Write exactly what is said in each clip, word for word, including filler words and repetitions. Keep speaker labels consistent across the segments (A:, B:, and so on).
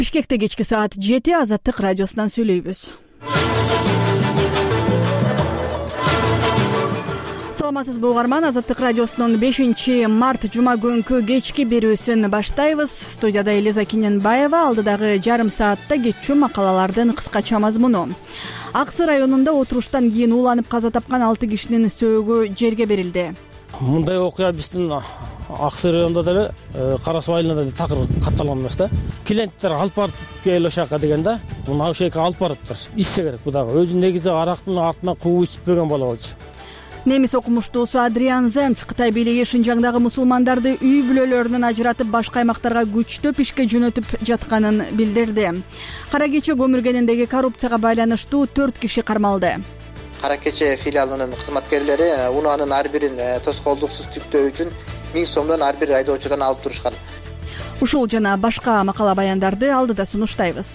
A: Бишкекте кечки саат жети Азаттык радиосунан сүйлөйбүз. Саламатсызбы угарман, Азаттык радиосунун бешинчи март жума күнкү кечки берүүсүн баштайбыз. Студияда Элиза Киненбаева, алдыдагы жарым саатта кетчү макалалардын кыскача мазмуну. Аксы районунда отуруштан кийин ууланып каза тапкан алты кишинин сөөгү жерге берилди.
B: Мындай окуя биздин Аксы районунда деле Кара Суу айылында деле такыр катталган эмес да. Клиенттер алып барып кел ошака дегенде, муну ошока алып барыптыр. Ичсе керек бу дагы. Өзү негизи арактын артынан кууп ичпеген бала болчу.
A: Немис окумуштуусу Адриан Зенц Кытай бийлиги Шинжаңдагы мусулмандарды үй бүлөлөрүнөн ажыратып башка аймактарга күчтөп ишке жөнөтүп жатканын билдирди. Кара Кече көмүргениндеги коррупцияга байланыштуу төрт киши кармалды.
C: Кара Кече филиалынын кызматкерлери унаанын ар бирин тоскоолдуксуз түктөө үчүн миң сомдон ар бир айдоочудан алып турушкан.
A: Ушул жана башка макала баяндарды алдыда сунуштайбыз.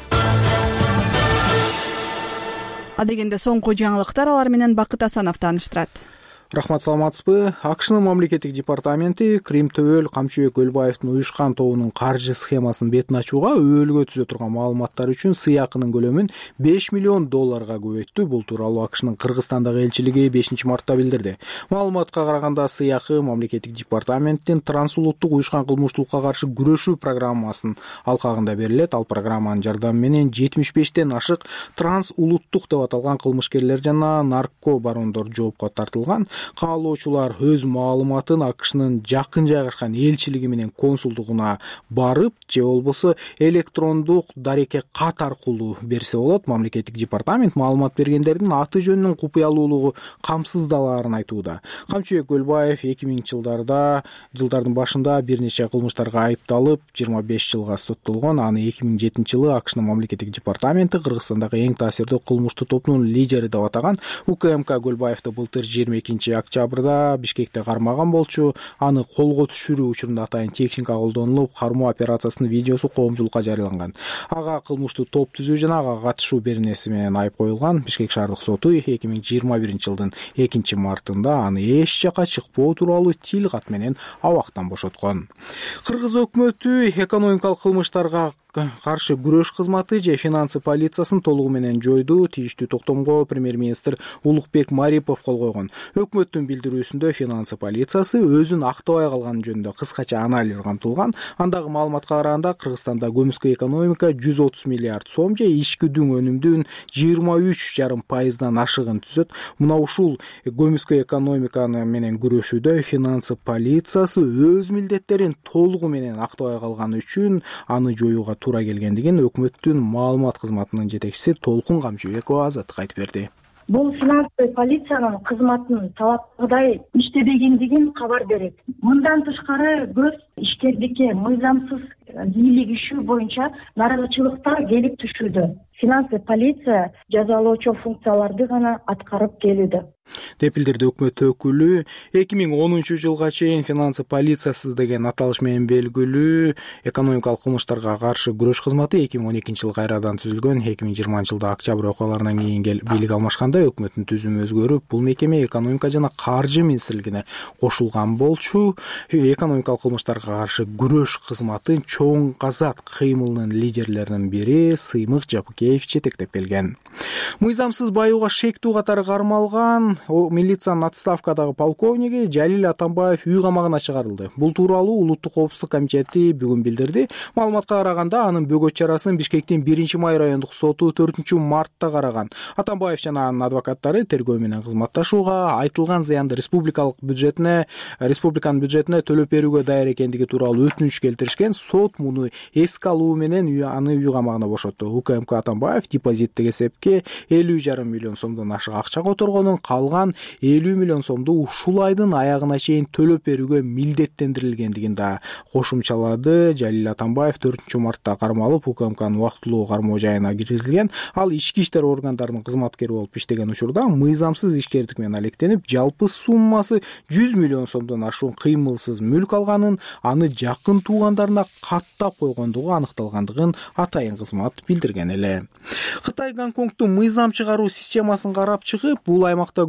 A: Адегенде соңку жаңылыктар, алар менен Бакыт Асанов тааныштырат.
D: Рахмат, саламатсызбы. АКШнын мамлекеттик департаменти Крим Төбөл Камчыбек Өлбаевдин уюшкан тобунун каржы схемасын бетин ачууга өбөлгө түзө турган маалыматтар үчүн сыйакынын көлөмүн беш миллион долларга көбөйттү. Бул тууралуу АКШнын Кыргызстандагы элчилиги бешинчи мартта билдирди. Маалыматка караганда, сыйакы мамлекеттик департаменттин трансулуттук уюшкан кылмыштуулукка каршы күрөшүү программасынын алкагында берилет. Ал программанын жардамы менен жетимиш бештен ашык трансулуттук деп аталган кылмышкерлер жана нарко барондор жоопко тартылган. Каалоочулар өз маалыматын АКШнын жакын жайгашкан элчилиги менен консулдугуна барып, же болбосо электрондук дареке кат аркылуу берсе болот. Мамлекеттик департамент маалымат бергендердин аты жөнүнүн купуялуулугу камсыздалаарын айтууда. Камчыбек Өлбаев эки миңинчи жылдарда жылдардын башында бир нече кылмыштарга айыпталып, жыйырма беш жылга соттолгон. Аны эки миң жетинчи жылы АКШнын мамлекеттик департаменти Кыргызстандагы эң таасирдүү кылмыштуу топтун лидери деп атаган УКМК Өлбаевди былтыр жыйырма экинчи октябрда Бишкекте кармаган болчу. Аны колго түшүрүү учурунда атайын техника колдонулуп, кармоо операциясынын видеосу коомчулукка жарыяланган. Ага кылмыштуу топ түзүү жана ага катышуу беренеси менен айып коюлган. Бишкек шаардык соту эки миң жыйырма биринчи жылдын экинчи мартында аны эч жакка чыкпоо тууралуу тил кат менен абактан бошоткон. Кыргыз өкмөтү экономикалык кылмыштарга каршы күрөш кызматы же финансы полициясын толугу менен жойду. Тийиштүү токтомго премьер-министр Улукбек Марипов кол койгон. Өкмөттүн билдирүүсүндө финансы полициясы өзүн актабай калган жөнүндө кыскача анализ камтылган. Андагы маалыматка караганда, Кыргызстанда көмүскө экономика жүз отуз миллиард сом же ички дүң өнүмдүн жыйырма үч жарым пайыздан ашыгын түзөт. Мына ушул көмүскө экономиканы менен күрөшүүдө финансы полициясы өз милдеттерин толугу менен актабай калганы үчүн аны жоюуга туура келгендигин өкмөттүн маалымат кызматынын жетекчиси Толкун Камчыбекова Азаттыкка айтып берди.
E: Бул финансы полициянын кызматынын талапкыдай иштебегендигин кабар берет. Мындан тышкары көз ишкердикке мыйзамсыз бийлигишүү боюнча нааразычылыктар келип түшүүдө. Финансы полиция жазалоочу функцияларды гана аткарып келүүдө
D: деп билдирди өкмөт өкүлү. эки миң онунчу жылга чейин финансы полициясы деген аталыш менен белгилүү экономикалык кылмыштарга каршы күрөш кызматы эки миң он экинчи жылы кайрадан түзүлгөн. эки миң жыйырманчы жылда октябрь окуяларынан кийин бийлик алмашканда өкмөттүн түзүмү өзгөрүп, бул мекеме экономика жана каржы министрлигине кошулган болчу. Экономикалык кылмыштарга каршы күрөш кызматын чоң казат кыймылынын лидерлеринин бири Сыймык Жапыкеев жетектеп келген. Мыйзамсыз баюуга шектүү катары кармалган милициянын отставкадагы полковниги Жалил Атамбаев үй камагына чыгарылды. Бул тууралуу Улуттук коопсуздук комитети бүгүн билдирди. Маалыматка караганда, анын бөгөт чарасын Бишкектин биринчи май райондук соту төртүнчү мартта караган. Атамбаев жана анын адвокаттары тергөө менен кызматташууга, айтылган зыянды республикалык бюджетине, республиканын бюджетине төлөп берүүгө даяр экендиги тууралуу өтүнүч келтиришкен. Сот муну эске алуу менен аны үй камагына бошотту. УКМК Атамбаев депозиттик эсепке элүү жарым миллион сомдон ашык акча которгонун, калган элүү миллион сомду ушул айдын аягына чейин төлөп берүүгө милдеттендирилгендигин да кошумчалады. Жалил Атамбаев төртүнчү мартта кармалып, УКМКнын убактылуу кармоо жайына киргизилген. Ал ички иштер органдарынын кызматкери болуп иштеген учурда мыйзамсыз ишкердик менен алектенип, жалпы суммасы жүз миллион сомдон ашуун кыймылсыз мүлк алганын, аны жакын туугандарына каттап койгондугу аныкталгандыгын атайын кызмат билдирген эле. Кытай Гонконгдун мыйзам чыгаруу системасын карап чыгып, бул аймакта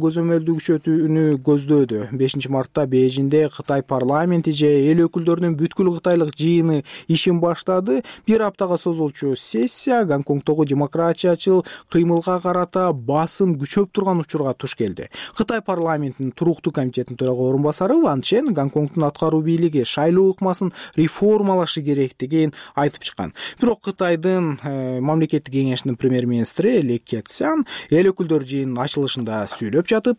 D: көзөмөлдүү күчөтүүнү көздөдү. бешинчи мартта Бейжиңде Кытай парламенти же эл өкүлдөрүнүн бүткүл кытайлык жыйыны ишин баштады. Бир аптага созулчу сессия Гонконгдогу демократиячыл кыймылга карата басым күчөп турган учурга туш келди. Кытай парламентинин туруктуу комитетинин төрага орун басары Ван Чен Гонконгдун аткаруу бийлиги шайлоо ыкмасын реформалашы керектигин айтып чыккан. Бирок Кытайдын э, мамлекеттик кеңешинин премьер-министри Ли Кэцян эл өкүлдөр жыйынынын ачылышында сүйлөп жатып,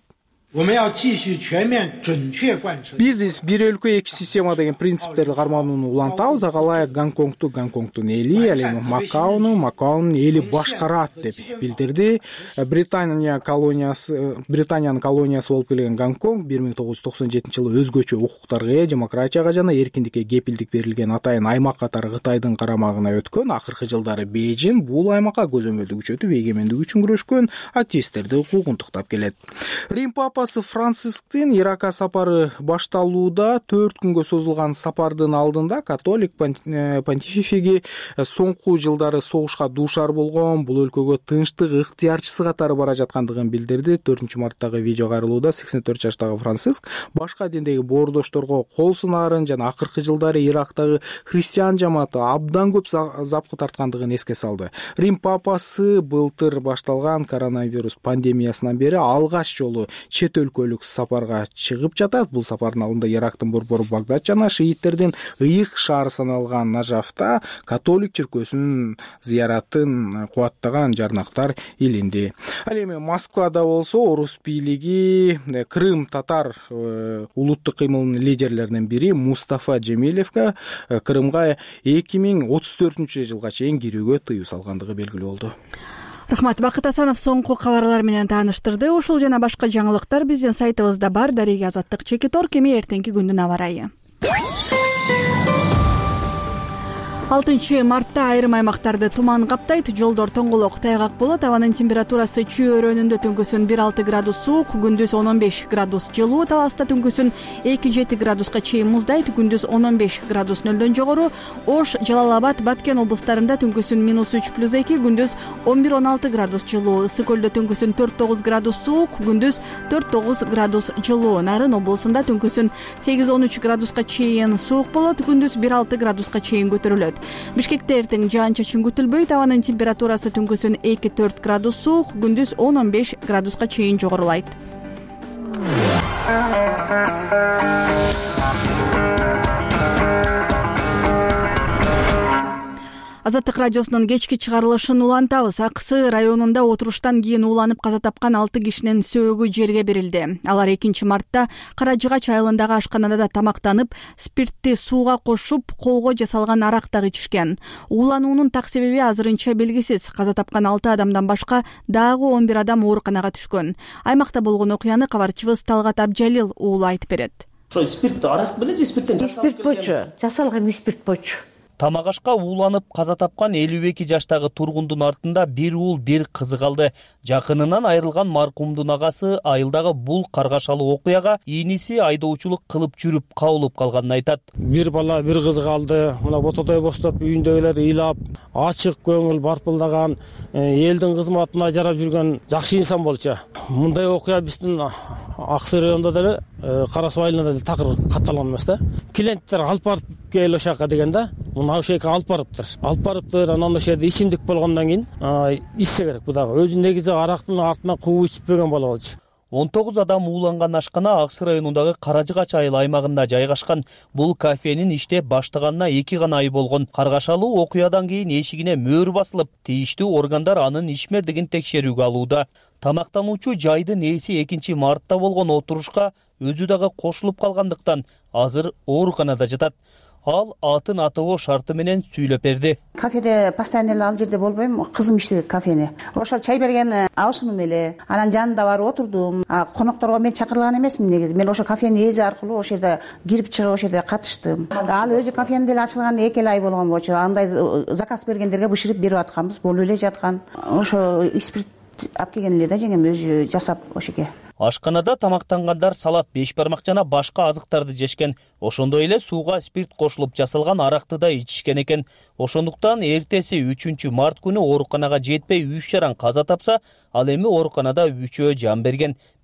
D: биз бир өлкө эки система деген принциптерди карманууну улантабыз. Ага ылайык Гонконгду Гонконгдун эли, ал эми Макаону Макаонун эли башкарат деп билдирди. Британия колониясы Британиянын колониясы болуп келген Гонконг бир миң тогуз жүз токсон жетинчи жылы өзгөчө укуктарга ээ, демократияга жана эркиндикке кепилдик берилген атайын аймак катары Кытайдын карамагына өткөн. Акыркы жылдары Бейжиң бул аймакка көзөмөлдүү күчөтүп эгемендик үчүн күрөшкөн атеисттерди укугунтуктап келет. Рим папасы Францисктин Иракка сапары башталууда. Төрт күнгө созулган сапардын алдында католик понтифиги соңку жылдары согушка дуушар болгон бул өлкөгө тынчтык ыктыярчысы катары бара жаткандыгын билдирди. төртүнчү марттагы видео кайрылууда сексен төрт жаштагы Франциск башка диндеги боордошторго кол сунарын жана акыркы жылдары Ирактагы христиан жамааты абдан көп запкы тарткандыгын эске салды. Рим папасы былтыр башталган коронавирус пандемиясынан бери алгач жолу чет өлкөлүк сапарга чыгып жатат. Бул сапардын алдында Ирактын борбору Багдад жана шииттердин ыйык шаары саналган Нажафта католик чиркөөсүнүн зыяратын кубаттаган жарнактар илинди. Ал эми Москвада болсо орус бийлиги Крым татар э, улуттук кыймылынын лидерлеринин бири Мустафа Джемилевге э, Крымга эки миң отуз төртүнчү жылга чейин кирүүгө тыюу салгандыгы белгилүү болду.
A: Рахмат. Бакыт Асанов соңку кабарлар менен тааныштырды. Ушул жана башка жаңылыктар биздин сайтыбызда бар. Дареги Азаттык Чекитор. Кеми эртеңки күндүн аба ырайы. алтынчы мартта айрым аймактарды туман каптайт, жолдор тоңголок, тайгак болот. Абанын температурасы чүй өрөөнүндө түнкүсүн бир алты градус суук, күндүз он он беш градус жылуу, таласта түнкүсүн эки жети градуска чейин муздайт, күндүз он он беш градус нөлдөн жогору. Ош, Жалал-Абад, Баткен облустарында түнкүсүн минус үч плюс эки, күндүз он бир он алты градус жылуу. Ысык көлдө түнкүсүн төрт тогуз градус суук, күндүз төрт тогуз градус жылуу. Нарын облусунда түнкүсүн сегиз он үч градуска чейин суук болот, күндүз бир алты градуска чейин көтөрүлөт. Бишкекте эртең жаан-чачын күтүлбөйт. Абанын температурасы түнкүсүн эки төрт градус суук, күндүз он он беш градуска чейин жогорулайт. Азаттык радиосунун кечки чыгарылышын улантабыз. Аксы районунда отуруштан кийин ууланып каза тапкан алты кишинин сөөгү жерге берилди. Алар экинчи мартта Кара Жыгач айылындагы ашканада тамактанып, спиртти сууга кошуп, колго жасалган арак дагы ичишкен. Уулануунун так себеби азырынча белгисиз. Каза тапкан алты адамдан башка дагы он бир адам ооруканага түшкөн. Аймакта болгон окуяны кабарчыбыз Талгат Абжалил уулу айтып берет.
F: Ошо спирт арак беле же спирттен жасалган? Спирт болчу, жасалган спирт болчу.
G: Тамагашка ууланып каза тапкан элүү эки жаштагы тургундун артында бир уул бир кызы калды. Жакынынан айрылган маркумдун агасы айылдагы бул каргашалуу окуяга ийниси айдоочулук кылып жүрүп кабылып калганын айтат.
B: Бир бала бир кызы калды. Мына ботодой бостоп үйүндөгүлөр ыйлап, ачык көңүл барпылдаган, элдин кызматына жарап жүргөн жакшы инсан болчу. Мындай окуя биздин Аксы районунда деле, Кара Суу айылында деле такыр катталган эмес да. Клиенттер алып барып келип ошака дегенде мына ошол жерге алып барыптыр. Алып барыптыр, анан ошол жерде ичимдик болгондон кийин ичсе керек. Бу дагы өзү негизи арактын артына кууп ичпеген бала болчу.
G: он тогуз адам ууланган ашкана Аксы районундагы Кара Жыгач айыл аймагында жайгашкан. Бул кафенин иштеп баштаганына эки гана ай болгон. Каргашалуу окуядан кийин эшигине мөөр басылып, тийиштүү органдар анын ишмердигин текшерүүгө алууда. Тамактануучу жайдын ээси экинчи мартта болгон отурушка өзү дагы кошулуп калгандыктан азыр ооруканада жатат. Ал атын атоо шарты менен сүйлөп берди.
H: Кафеде постоянно эле ал жерде болбойм, кызым иштейт кафени. Ошол чай берген алышым эле. Анан жанында барып отурдум. Конокторго мен чакырылган эмесмин негизи. Мен ошо кафенин ээси аркылуу ошол жерде кирип чыгып ошол жерде катыштым. Ал өзү кафенин деле ачылган эки ай болгон болчу. Андай заказ бергендерге бышырып берип атканбыз, болуп эле жаткан. Ошо спирт алып келген эле да жеңем өзү жасап ошоге.
G: Ашканада тамактангандар салат, беш бармак жана башка азыктарды жешкен. Ошондой эле сууга спирт кошулуп жасалган аракты да ичишкен экен. Ошондуктан эртеси үчүнчү март күнү ооруканага жетпей үч жаран каза тапса, ал эми ооруканада үчөө жан берген.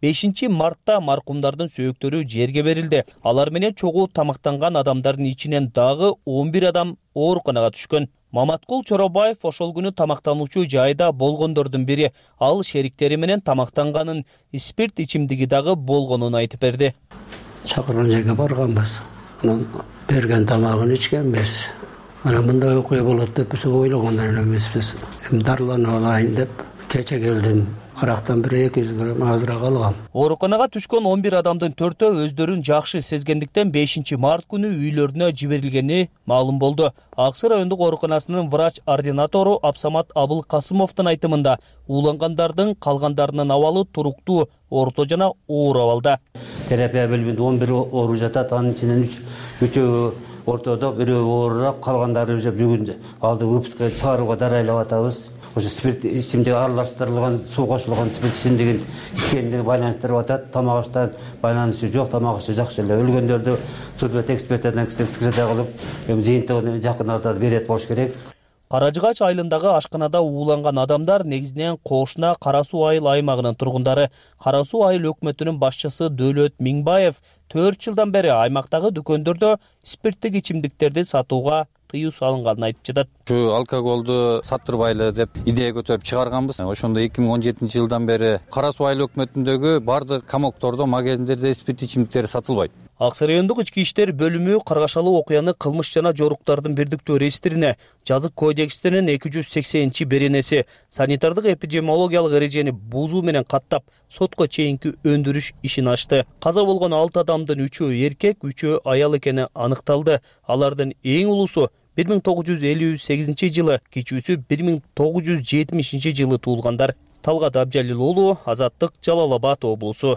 G: бешинчи мартта маркумдардын сөөктөрү жерге берилди. Алар менен чогуу тамактанган адамдардын ичинен дагы он бир адам ооруканага түшкөн. Маматкул Чоробаев ошол күнү тамактануучу жайда болгондордун бири. Ал шериктери менен тамактанганын, спирт ичимдиги дагы болгонун айтып берди.
I: Чакырган жерге барганбыз. Анан берген тамагын ичкенбиз. Анан мындай окуя болот деп биз ойлогондор эмеспиз. Эми дарыланып алайын деп кече келдим. Арактан бир эки жүз грамм азыраак алгам.
G: Ооруканага түшкөн он бир адамдын төртөө өздөрүн жакшы сезгендиктен бешинчи март күнү үйлөрүнө жиберилгени маалым болду. Аксы райондук ооруканасынын врач-ординатору Абсамат Абылкасымовдун айтымында уулангандардын калгандарынын абалы туруктуу, орто жана оор абалда.
J: Терапия бөлүмүндө он бир оору жатат, анын ичинен үчөө ортодо, бирөө оорураак, калгандары уже бүгүн алды выпуска чыгарууга дарайлап атабыз. Ошо спирт ичимдиги аралаштырылган, суу кошулган спирт ичимдигин ичкендиги байланыштырып атат. Тамак аштан байланышы жок, тамак ашы жакшы эле. Өлгөндөрдү судбет эксперттерден экспертиза кылып, жыйынтыгын жакын арада берет болуш керек.
G: Каражыгач айылындагы ашканада ууланган адамдар негизинен Кошуна Кара Суу айыл аймагынын тургундары. Кара Суу айыл өкмөтүнүн башчысы Дөөлөт Миңбаев төрт жылдан бери аймактагы дүкөндөрдө спирттик ичимдиктерди сатууга тыюу салынганын айтып жатат.
K: Ушу алкоголду саттырбайлы деп идея көтөрүп чыгарганбыз. Ошондо эки миң он жетинчи жылдан бери Кара Суу айыл өкмөтүндөгү бардык камоктордо, магазиндерде спирт ичимдиктери сатылбайт.
G: Аксы райондук ички иштер бөлүмү каргашалуу окуяны кылмыш жана жоруктардын бирдиктүү реестрине, жазык кодекстинин эки жүз сексенинчи беренеси, санитардык эпидемиологиялык эрежени бузуу менен каттап, сотко чейинки өндүрүш ишин ачты. Каза болгон алты адамдын үчөө эркек, үчөө аял экени аныкталды. Алардын эң улуусу бир миң тогуз жүз элүү сегизинчи жылы, кичүүсү бир миң тогуз жүз жетимишинчи жылы туулгандар. Талгат Абжалил уулу, Азаттык, Жалал Абад облусу.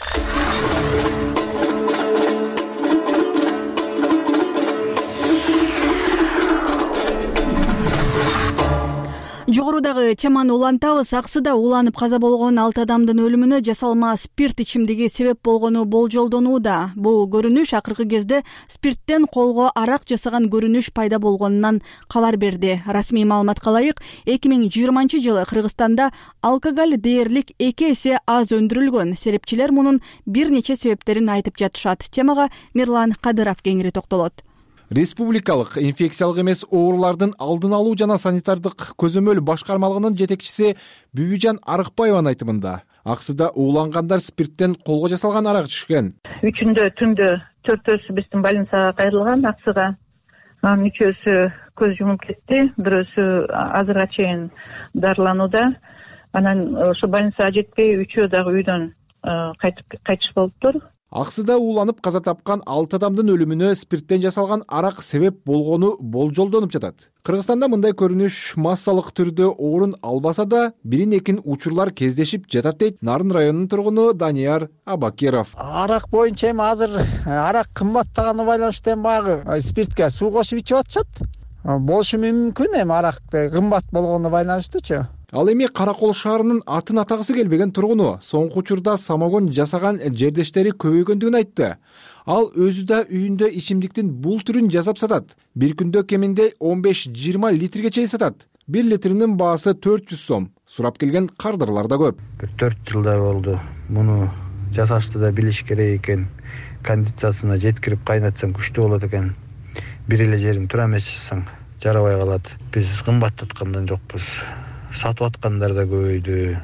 A: Жогорудагы теманы улантабыз. Аксыда ууланып каза болгон алты адамдын өлүмүнө жасалма спирт ичимдиги себеп болгону болжолдонууда. Бул көрүнүш акыркы кезде спирттен колго арак жасаган көрүнүш пайда болгонунан кабар берди. Расмий маалыматка ылайык, эки миң жыйырманчы жылы Кыргызстанда алкоголь дээрлик эки эсе аз өндүрүлгөн. Серепчилер мунун бир нече себептерин айтып жатышат. Темага Мирлан Кадыров кеңири токтолот.
D: Республикалык инфекциялык эмес оорулардын алдын алуу жана санитардык көзөмөл башкармалыгынын жетекчиси Бүбүжан Арыкбаеванын айтымында, Аксыда уулангандар спирттен колго жасалган арак ичишкен.
L: Үчүндө түндө төртөөсү биздин больницага кайрылган Аксыга. Анын үчөөсү көз жумуп кетти, бирөөсү азырга чейин дарыланууда. Анан ошо больницага жетпей үчөө дагы үйдөн кайтып кайтыш болуптур.
D: Аксыда ууланып каза тапкан алты адамдын өлүмүнө спирттен жасалган арак себеп болгону болжолдонуп жатат. Кыргызстанда мындай көрүнүш массалык түрдө орун албаса да, бирин экин учурлар кездешип жатат дейт Нарын районунун тургуну Данияр Абакиров.
M: Арак боюнча эми азыр арак кымбаттаганы байланыштуу эми баягы спиртке суу кошуп ичип атышат. Болушу мүмкүн, эми арак кымбат болгону байланыштуучу.
D: Ал эми Каракол шаарынын атын атагысы келбеген тургуну соңку учурда самогон жасаган жердештери көбөйгөндүгүн айтты. Ал өзү да үйүндө ичимдиктин бул түрүн жасап сатат. Бир күндө кеминде он беш жыйырма литрге чейин сатат. Бир литринин баасы төрт жүз сом. Сурап келген кардарлар да көп.
N: Бир төрт жылдай болду. Муну жасашты да билиш керек экен. Кондициясына жеткирип кайнатсаң күчтүү болот экен. Бир эле жерин тура эмес жасасаң жарабай калат. Биз кымбаттаткандан жокпуз. Сатып аткандар да көбөйдү.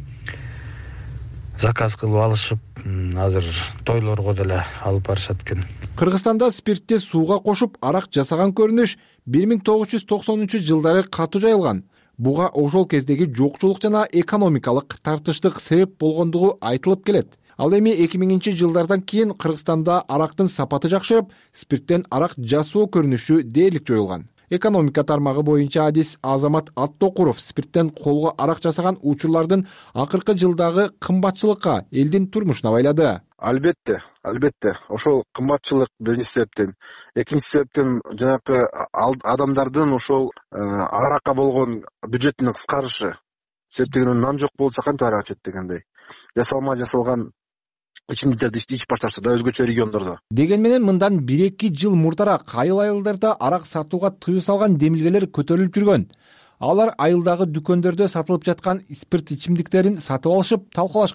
N: Заказ кылып алышып, азыр тойлорго деле алып барышат экен.
D: Кыргызстанда спиртти сууга кошуп арак жасаган көрүнүш бир миң тогуз жүз токсонунчу жылдары катуу жайылган. Буга ошол кездеги жокчулук жана экономикалык тартыштык себеп болгондугу айтылып келет. Ал эми эки миңинчи жылдардан кийин Кыргызстанда арактын сапаты жакшырып, спирттен арак жасоо көрүнүшү дээрлик жоюлган. Экономика тармагы боюнча адис Азамат Аттокуров спирттен колго арак жасаган учурлардын акыркы жылдагы кымбатчылыкка, элдин турмушуна байлады.
O: Албетте, албетте. Ошол кымбатчылык биринчи себептен, экинчи себептен жанакы адамдардын ошол аракка болгон бюджетинин кыскарышы. Себептен нан жок болсо кантип арак ичет дегендей. Жасалма жасалган ичимдиктерди ичип башташты да өзгөчө региондордо.
D: Деген менен мындан бир эки жыл мурдараак айыл айылдарда арак сатууга тыюу салган демилгелер көтөрүлүп жүргөн. Алар айылдагы дүкөндөрдө сатылып жаткан спирт ичимдиктерин сатып алышып талкалашкан.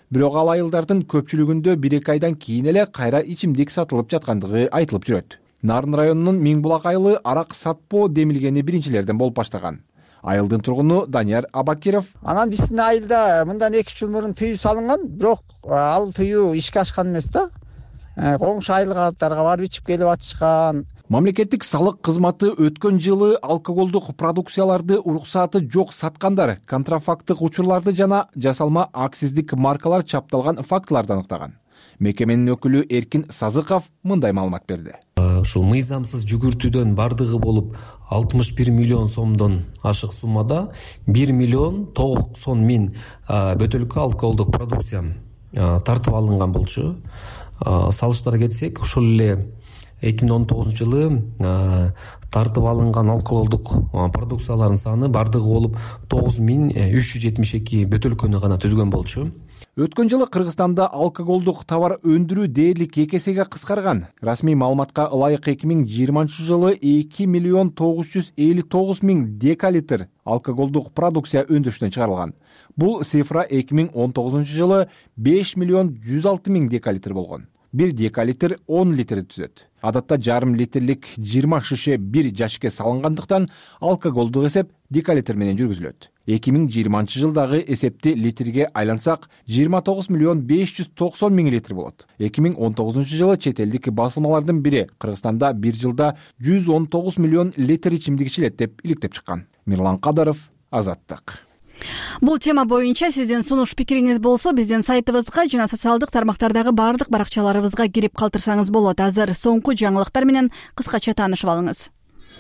D: бирок ал айылдардын көпчүлүгүндө бир эки айдан кийин эле кайра ичимдик сатылып жаткандыгы айтылып жүрөт. Нарын районунун Миң булак айылы арак сатпоо демилгени биринчилерден болуп баштаган. Айылдын тургуну Данияр Абакиров:
M: Анан биздин айылда мындан эки үч жыл мурун тыюу салынган, бирок ал тыюу ишке ашкан эмес да. Коңшу айылдарга барып ичип келип атышкан.
D: Мамлекеттик салык кызматы өткөн жылы алкоголдук продукцияларды уруксаты жок саткандар, контрафакттык учурларды жана жасалма акциздик маркалар чапталган фактыларды аныктаган. Мекеменин өкүлү Эркин Сазыков мындай маалымат берди.
P: Ушул мыйзамсыз жүгүртүүдөн бардыгы болуп алтымыш бир миллион сомдон ашык суммада бир миллион токсон миң бөтөлкө алкоголдук продукция тартып алынган болчу. Салыштыра кетсек, ушул эле эки миң он тогузунчу жылы тартып алынган алкоголдук продукциялардын саны бардыгы болуп тогуз миң үч жүз жетимиш эки бөтөлкөнү гана түзгөн болчу.
D: Өткөн жылы Кыргызстанда алкоголдук товар өндүрүү дээрлик эки эсеге кыскарган. Расмий маалыматка ылайык эки миң жыйырманчы жылы эки миллион тогуз жүз элүү тогуз миң декалитр алкоголдук продукция өндүрүштөн чыгарылган. Бул цифра эки миң он тогузунчу жылы беш миллион жүз алты миң декалитр болгон. Бир декалитр он литр түзөт. Адатта жарым литрлик жыйырма шише бир жашке салынгандыктан алкоголдук эсеп декалитр менен жүргүзүлөт. эки миң жыйырманчы жылдагы эсепти литрге айлансак жыйырма тогуз миллион беш жүз токсон миң литр болот. эки миң он тогузунчу жылы чет элдик басылмалардын бири Кыргызстанда бир жылда жүз он тогуз миллион литр ичимдик ичилет деп иликтеп чыккан. Мирлан Кадыров, Азаттык.
A: Бул тема боюнча сиздин сунуш пикириңиз болсо биздин сайтыбызга жана социалдык тармактардагы баардык баракчаларыбызга кирип калтырсаңыз болот. Азыр соңку жаңылыктар менен кыскача таанышып алыңыз.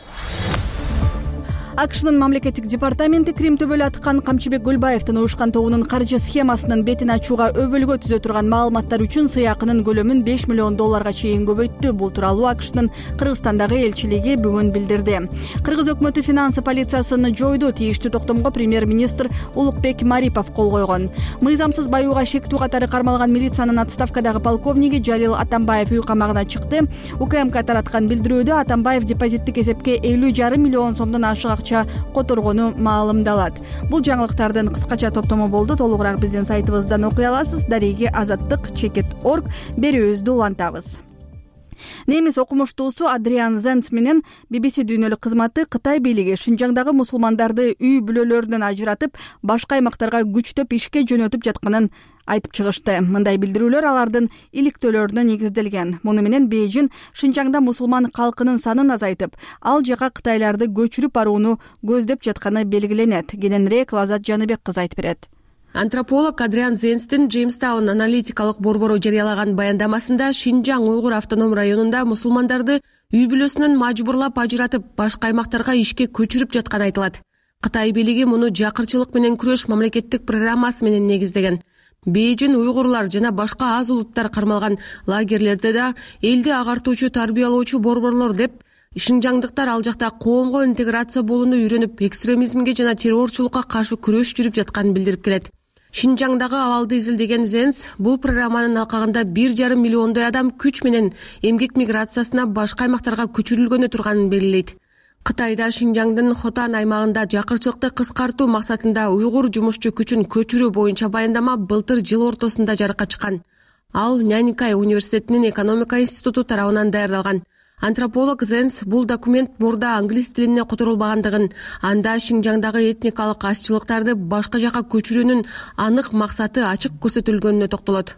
A: АКШнын мамлекеттик департаменти Крим төбөлү аткан Камчыбек Гөлбаевдин уюшкан тобунун каржы схемасынын бетин ачууга өбөлгө түзө турган маалыматтар үчүн сыйакынын көлөмүн беш миллион долларга чейин көбөйттү. Бул тууралуу АКШнын Кыргызстандагы элчилиги бүгүн билдирди. Кыргыз өкмөтү финансы полициясыны жойду. Тийиштүү токтомго премьер-министр Улукбек Марипов кол койгон. Мыйзамсыз баюуга шектүү катары кармалган милициянын отставкадагы полковниги Жалил Атамбаев үй камагына чыкты. УКМК тараткан билдирүүдө Атамбаев депозиттик эсепке элүү жарым миллион сомдон ашык которгону маалымдалат. Бул жаңылыктардын кыскача топтому болду. Толугураак биздин сайтыбыздан окуй аласыз. Дареги азаттык чекит орг берүүбүздү улантабыз. Немис окумуштуусу Адриан Зенц менен би би си дүйнөлүк кызматы Кытай бийлиги Шинжаңдагы мусулмандарды үй бүлөлөрүнөн ажыратып, башка аймактарга күчтөп ишке жөнөтүп жатканын айтып чыгышты. Мындай билдирүүлөр алардын иликтөөлөрүнө негизделген. Муну менен Бейжин Шинжаңда мусулман калкынын санын азайтып, ал жака кытайларды көчүрүп барууну көздөп жатканы белгиленет. Кененирээк Лазат Жаныбек кызы айтып берет.
F: Антрополог Адриан Зенстин Джеймстаун аналитикалык борбору жарыялаган баяндамасында Шинжаң уйгур автоном районунда мусулмандарды үй бүлөсүнөн мажбурлап ажыратып, башка аймактарга ишке көчүрүп жатканы айтылат. Кытай бийлиги муну жакырчылык менен күрөш мамлекеттик программасы менен негиздеген. Бейжин уйгурлар жана башка аз улуттар кармалган лагерлерде да элди агартуучу, тарбиялоочу борборлор деп шинжаңдыктар ал жакта коомго интеграция болууну үйрөнүп, экстремизмге жана террорчулукка каршы күрөш жүрүп жатканын билдирип келет. Шинжаңдагы абалды изилдеген Зенс бул программанын алкагында бир жарым миллиондой адам күч менен эмгек миграциясына башка аймактарга көчүрүлгөнү турганын белгилейт. Кытайда Шинжаңдын Хотан аймагында жакырчылыкты кыскартуу максатында уйгур жумушчу күчүн көчүрүү боюнча баяндама былтыр жыл ортосунда жарыкка чыккан. Ал Нянькай университетинин экономика институту тарабынан даярдалган. Антрополог Зенс бул документ мурда англис тилине которулбагандыгын, анда Шинжаңдагы этникалык азчылыктарды башка жака көчүрүүнүн анык максаты ачык көрсөтүлгөнүнө токтолот.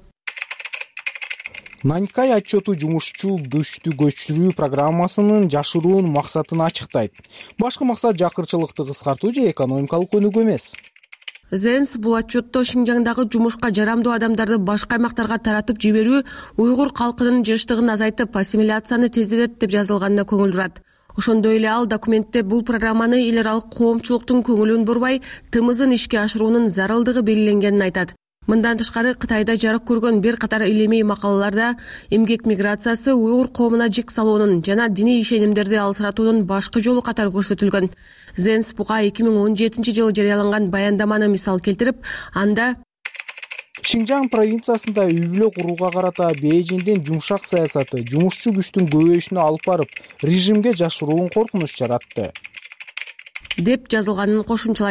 D: Нанькай отчету жумушчу күчтү көчүрүү программасынын жашыруун максатын ачыктайт. Башкы максат жакырчылыкты кыскартуу же экономикалык өнүгүү эмес.
F: Зенс бул отчетто Шинжаңдагы жумушка жарамдуу адамдарды башка аймактарга таратып жиберүү уйгур калкынын жыштыгын азайтып, ассимиляцияны тездетет деп жазылганына көңүл бурат. Ошондой эле ал документте бул программаны эл аралык коомчулуктун көңүлүн бурбай, тымызын ишке ашыруунун зарылдыгы белгиленгенин айтат. Мындан тышкары Кытайда жарык көргөн бир катар илимий макалаларда эмгек миграциясы уйгур коомуна жик салуунун жана диний ишенимдерди алсыратуунун башкы жолу катары көрсөтүлгөн. Зенс буга эки миң он жетинчи жылы жарыяланган баяндаманы мисал келтирип, анда
D: Шинжаң провинциясында үй бүлө курууга карата Бейжиңдин жумшак саясаты жумушчу күчтүн көбөйүшүнө алып барып, режимге жашыруун коркунуч жаратты
F: деп жазылганын кошумчалайт.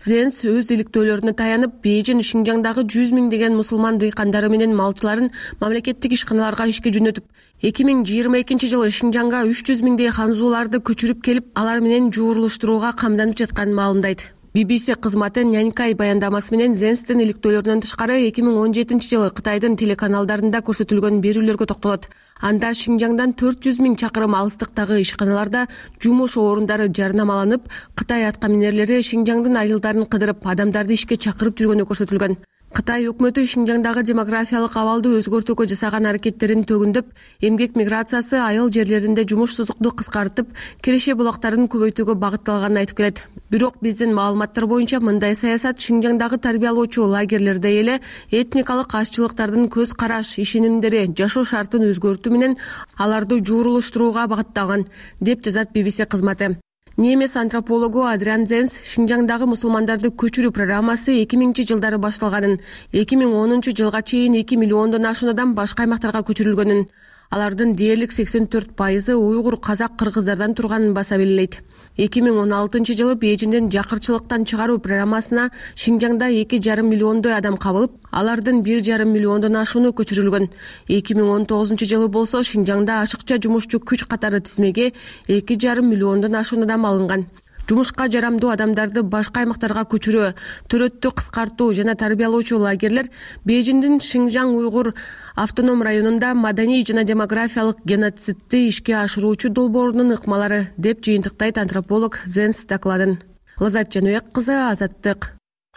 F: Зенс өз иликтөөлөрүнө таянып, Бейжин Шинжаңдагы жүз миңдеген мусулман дыйкандары менен малчыларын мамлекеттик ишканаларга ишке жөнөтүп, эки миң жыйырма экинчи жылы Шинжаңга үч жүз миңдей ханзууларды көчүрүп келип, алар менен жуурулуштурууга камданып жатканын маалымдайт. би би си кызматы Нянькай баяндамасы менен Зенстин иликтөөлөрүнөн тышкары эки миң он жетинчи жылы Кытайдын телеканалдарында көрсөтүлгөн берүүлөргө токтолот. Анда Шинжаңдан төрт жүз миң чакырым алыстыктагы ишканаларда жумуш орундары жарнамаланып, Кытай аткаминерлери Шинжаңдын айылдарын кыдырып, адамдарды ишке чакырып жүргөнү көрсөтүлгөн. Кытай өкмөтү Шинжаңдагы демографиялык абалды өзгөртүүгө жасаган аракеттерин төгүндөп, эмгек миграциясы айыл жерлеринде жумушсуздукту кыскартып, киреше булактарын көбөйтүүгө багытталганын айтып келет. Бирок биздин маалыматтар боюнча мындай саясат Шинжаңдагы тарбиялоочу лагерлерде эле этникалык азчылыктардын көз караш, ишенимдери, жашоо шартын өзгөртүү менен аларды жуурулуштурууга багытталган, деп жазат би би си кызматы. Немес антропологу Адриан Зенс Шинжаңдагы мусулмандарды көчүрүү программасы эки миңинчи жылдары башталганын, эки миң онунчу жылга чейин эки миллиондон ашуун адам башка аймактарга көчүрүлгөнүн, алардын дээрлик сексен төрт пайызы уйгур, казак, кыргыздардан турганын баса белгилейт. эки миң он алтынчы жылы Бейжинден жакырчылыктан чыгаруу программасына Шинжаңда эки жарым миллиондой адам кабылып, алардын бир жарым миллиондон ашууну көчүрүлгөн. эки миң он тогузунчу жылы болсо Шинжаңда ашыкча жумушчу күч катары тизмеге эки жарым миллиондон ашуун адам алынган. Жумушка жарамдуу адамдарды башка аймактарга көчүрүү, төрөттү кыскартуу жана тарбиялоочу лагерлер Бейжиндин Шинжаң уйгур автоном районунда маданий жана демографиялык геноцидти ишке ашыруучу долбоорунун ыкмалары, деп жыйынтыктайт антрополог Зенс докладын. Лазат Жаныбек кызы, Азаттык.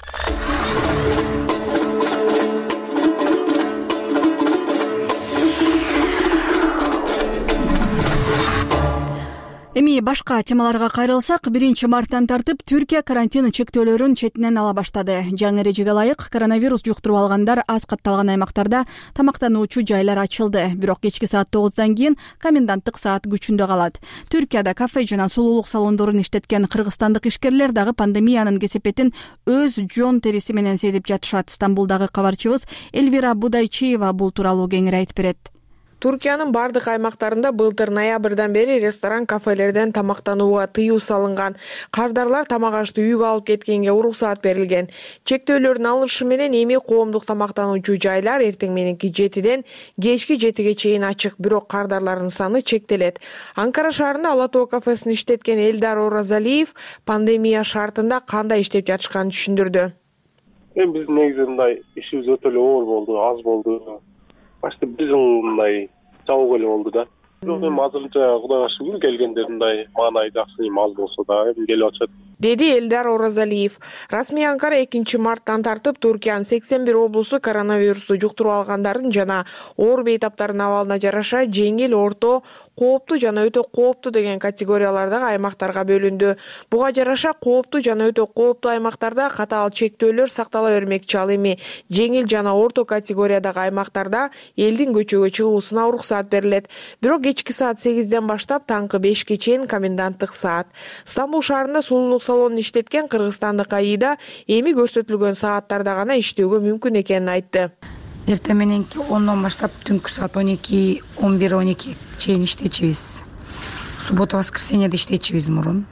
A: Эми башка темаларга кайрылсак, биринчи марттан тартып Түркия карантин чектөөлөрүн четинен ала баштады. Жаңы эрежеге ылайык коронавирус жуктуруп алгандар аз катталган аймактарда тамактануучу жайлар ачылды. Бирок кечки саат тогуздан кийин коменданттык саат күчүндө калат. Түркияда кафе жана сулуулук салондорун иштеткен кыргызстандык ишкерлер дагы пандемиянын кесепетин өз жон териси менен сезип жатышат. Стамбулдагы кабарчыбыз Элвира Будайчиева бул тууралуу кеңири айтып берет.
Q: Туркиянын бардык аймактарында былтыр ноябрдан бери ресторан, кафелерден тамактанууга тыюу салынган. Кардарлар тамак ашты үйгө алып кеткенге уруксаат берилген. Чектөөлөрдүн алынышы менен эми коомдук тамактануучу жайлар эртең мененки жетиден кечки жетиге чейин ачык, бирок кардарлардын саны чектелет. Анкара шаарында Ала Тоо кафесин иштеткен Элдар Оразалиев пандемия шартында кандай иштеп жатышканын түшүндүрдү.
R: Эми биздин негизи мындай ишибиз өтө эле оор болду, аз болду. Башта бир жыл мындай жабык эле болду да. Бирок эми азырынча Кудайга шүгүр келгендер мындай маанай жакшы, эми аз болсо да эми келип атышат.
Q: Деди Элдар Оразалиев. Расмий Анкара экинчи марттан тартып Туркиянын сексен бир облусу коронавирусту жуктуруп алгандардын жана оор бейтаптардын абалына жараша жеңил, орто, кооптуу жана өтө кооптуу деген категориялардагы аймактарга бөлүндү. Буга жараша кооптуу жана өтө кооптуу аймактарда катаал чектөөлөр сактала бермекчи, ал эми жеңил жана орто категориядагы аймактарда элдин көчөгө чыгуусуна уруксаат берилет. Бирок кечки саат сегизден баштап таңкы бешке чейин коменданттык саат. Стамбул шаарында сулуулук салонун иштеткен кыргызстандык Аида эми көрсөтүлгөн сааттарда гана иштөөгө мүмкүн экенин айтты.
S: Эртең мененки ондон баштап түнкү саат он эки, он бир, он эки чейин иштечүбүз. Суббота, воскресеньеде иштечүбүз мурун.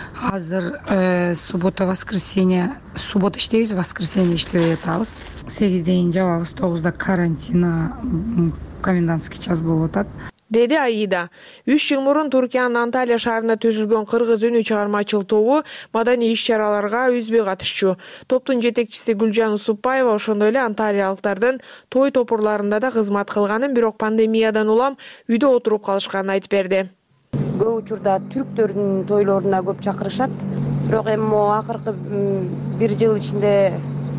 S: Азыр э, суббота, воскресенье, суббота иштейбиз, воскресенье иштебей атабыз. сегизден жабабыз, тогузда карантина, комендантский час болуп атат.
Q: Деди Аида. Үч жыл мурун Туркиянын Анталия шаарында түзүлгөн кыргыз үнү чыгармачыл тобу маданий иш-чараларга үзбөй катышчу. Топтун жетекчиси Гүлжан Усупбаева ошондой эле анталиялыктардын той топурларында да кызмат кылганын, бирок пандемиядан улам үйдө отуруп калышканын айтып берди.
T: Көп учурда түрктөрдүн тойлоруна көп чакырышат. Бирок эми могу акыркы бир жыл ичинде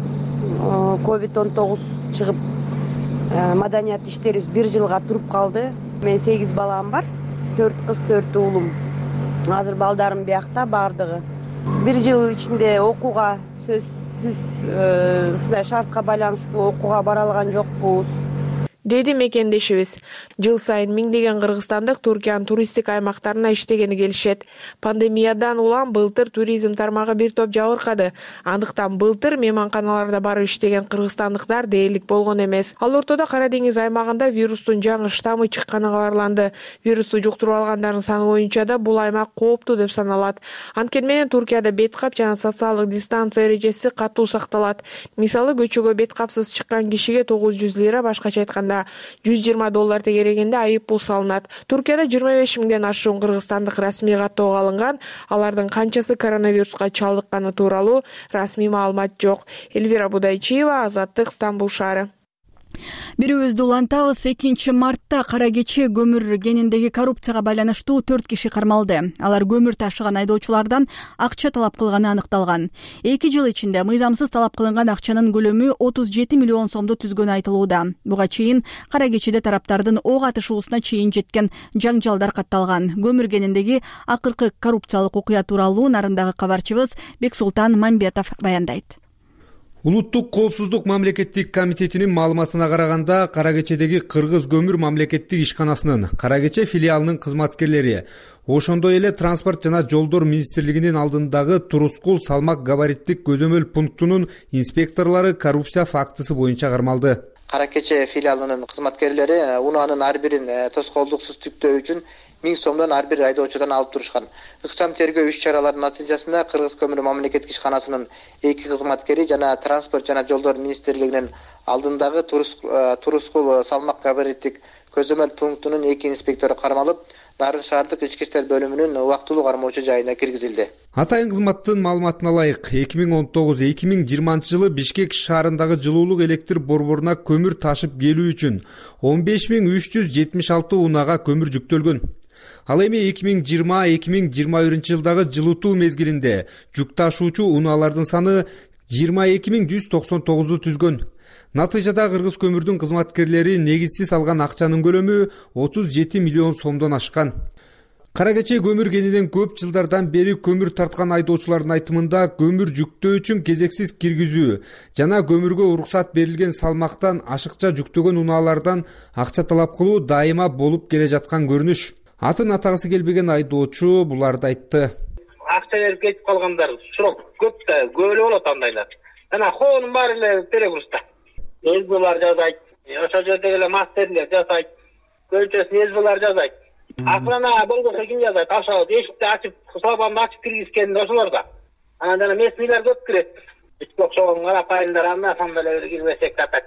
T: ковид он тогуз чыгып, маданият иштерибиз бир жылга туруп калды. Мен сегиз балам бар, төрт кыз, төрт уулум. Азыр балдарым биякта бардыгы. Бир жыл ичинде окууга сөзсүз ушундай шартка байланыштуу окууга бара алган жокпуз.
Q: деди мекендешибиз. Жыл сайын миңдеген кыргызстандык Туркиянын туристтик аймактарына иштегени келишет. Пандемиядан улам былтыр туризм тармагы бир топ жабыркады. Андыктан былтыр мейманканаларда барып иштеген кыргызстандыктар дээрлик болгон эмес. Ал ортодо Кара деңиз аймагында вирустун жаңы штаммы чыкканы кабарланды. Вирусту жуктуруп алгандардын саны боюнча да бул аймак кооптуу деп саналат. Анткени менен Туркияда бет кап жана социалдык дистанция эрежеси катуу сакталат. Мисалы, көчөгө бет капсыз чыккан кишиге тогуз жүз лира, башкача айтканда жүз жыйырма доллар тегерегинде айып пул салынат. Туркияда жыйырма беш миңден ашуун кыргызстандык расмий каттоого алынган. Алардын канчасы коронавируска чалдыкканы тууралуу расмий маалымат жок. Эльвира Будайчиева, Азаттык, Стамбул шаары.
A: Бирибизди улантабыз. экинчи мартта Кара Кече көмүр кениндеги коррупцияга байланыштуу төрт киши кармалды. Алар көмүр ташыган айдоочулардан акча талап кылганы аныкталган. эки жыл ичинде мыйзамсыз талап кылынган акчанын көлөмү отуз жети миллион сомду түзгөнү айтылууда. Буга чейин Кара Кечеде тараптардын ок атышуусуна чейин жеткен жаңжалдар катталган. Көмүр кениндеги акыркы коррупциялык окуя тууралуу нарындагы кабарчыбыз Бексултан Мамбетов баяндайт.
U: Улуттук коопсуздук мамлекеттик комитетинин маалыматына караганда, Кара Кечедеги Кыргыз көмүр мамлекеттик ишканасынын Кара Кече филиалынын кызматкерлери, ошондой эле транспорт жана жолдор министрлигинин алдындагы Турускул салмак габариттик көзөмөл пунктунун инспекторлору коррупция фактысы боюнча кармалды.
C: Кара Кече филиалынын кызматкерлери унаанын ар бирин тоскоолдуксуз түктөө үчүн миң сомдон ар бир айдоочудан алып турушкан. Ыкчам тергөө иш чараларынын натыйжасында Кыргыз көмүр мамлекеттик ишканасынын эки кызматкери жана транспорт жана жолдор министрлигинин алдындагы Турускул салмак габариттик көзөмөл пунктунун эки инспектору кармалып, Нарын шаардык ички иштер бөлүмүнүн убактылуу кармоочу жайына киргизилди.
U: Атайын кызматтын маалыматына ылайык, эки миң он тогуз эки миң жыйырманчы жылы Бишкек шаарындагы жылуулук электр борборуна көмүр ташып келүү үчүн он беш миң үч жүз жетимиш алты унаага көмүр жүктөлгөн. Ал эми эки миң жыйырма эки миң жыйырма биринчи жылдагы жылытуу мезгилинде жүк ташуучу унаалардын саны жыйырма эки миң жүз токсон тогузду түзгөн. Натыйжада Кыргыз көмүрдүн кызматкерлери негизсиз алган акчанын көлөмү отуз жети миллион сомдон ашкан. Кара Кече көмүр кенинен көп жылдардан бери көмүр тарткан айдоочулардын айтымында көмүр жүктөө үчүн кезексиз киргизүү жана көмүргө уруксат берилген салмактан ашыкча жүктөгөн унаалардан акча талап кылуу дайыма болуп келе жаткан көрүнүш. Атын атагысы келбеген айдоочу буларды айтты.
V: Акча берип кетип калгандар сурок көп да, көп эле болот андайлар. Жана хоонун баары эле перегрузда. Эсбулар жазайт, ошол жердеги эле мастерлер жасайт, көбүнчөсү эсбулар жасайт. Акырына болгосо ким жазайт? Ошол эшикти ачып, слабамды ачып киргизген ошолор да. Анан жана местныйлар көп кирет. Ичке окшогон карапайымдар андан эле кирбесек татат.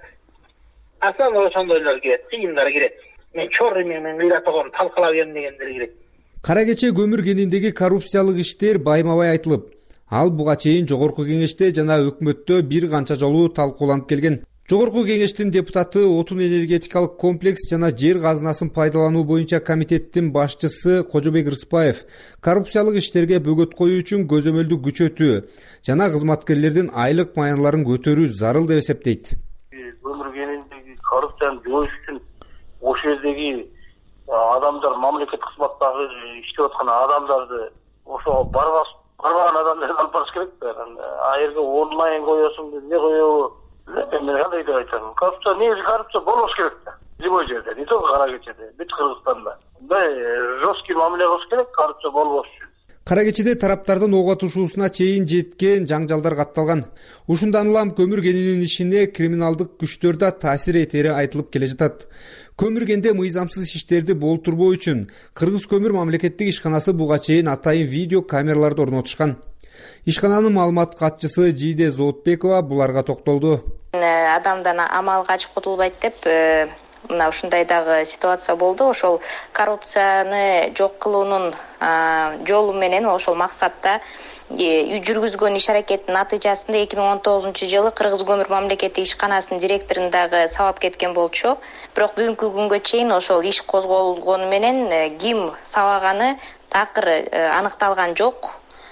V: Асан ошондойлор кирет, кыйындар кирет. Мен чорру менен ыйратогон талкалап берем дегендер кирет.
U: Кара Кече көмүр кениндеги коррупциялык иштер байма-бай айтылып, ал буга чейин жогорку кеңеште жана өкмөттө бир канча жолу талкууланып келген. Жогорку кеңештин депутаты отун энергетикалык комплекс жана жер казынасын пайдалануу боюнча комитеттин башчысы Кожобек Рыспаев коррупциялык иштерге бөгөт коюу үчүн көзөмөлдү күчөтүү жана кызматкерлердин айлык маяналарын көтөрүү зарыл деп эсептейт.
V: Көмүр кениндеги коррупцияны жооюш үчүн ошол жердеги адамдар, мамлекет кызматтагы иштеп аткан адамдарды ошо барбас барбаган адамдарды алып барыш керек да. А жерге онлайн коесуң, эмне коебу? Мен кандай деп айтам? Коррупция, негизи коррупция болбош керек да. Любой жерде, не только Кара Кечеде, бүт Кыргызстанда. Мындай жесткий мамиле кылыш керек, коррупция болбош үчүн.
U: Кара Кечеде тараптардын ок атышуусуна чейин жеткен жаңжалдар катталган. Ушундан улам көмүр кенинин ишине криминалдык күчтөр да таасир этери айтылып келе жатат. Көмүр кенде мыйзамсыз иштерди болтурбоо үчүн Кыргыз көмүр мамлекеттик ишканасы буга чейин атайын видео камераларды орнотушкан. Ишкананын маалымат катчысы Жийде Зоотбекова буларга токтолду.
W: Адамдан амал качып кутулбайт деп мына ушундай дагы ситуация болду. Ошол коррупцияны жок кылуунун жолу менен ошол максатта жүргүзгөн иш аракеттин натыйжасында эки миң он тогузунчу жылы Кыргыз көмүр мамлекеттик ишканасынын директорун дагы сабап кеткен болчу. Бирок бүгүнкү күнгө чейин ошол иш козголгону менен ким сабаганы такыр аныкталган жок.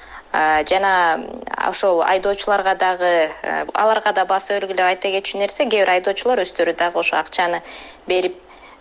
W: Жана ошол айдоочуларга дагы аларга да баса өргүлөп айта кетчү нерсе, кээ бир айдоочулар өздөрү дагы ошо акчаны берип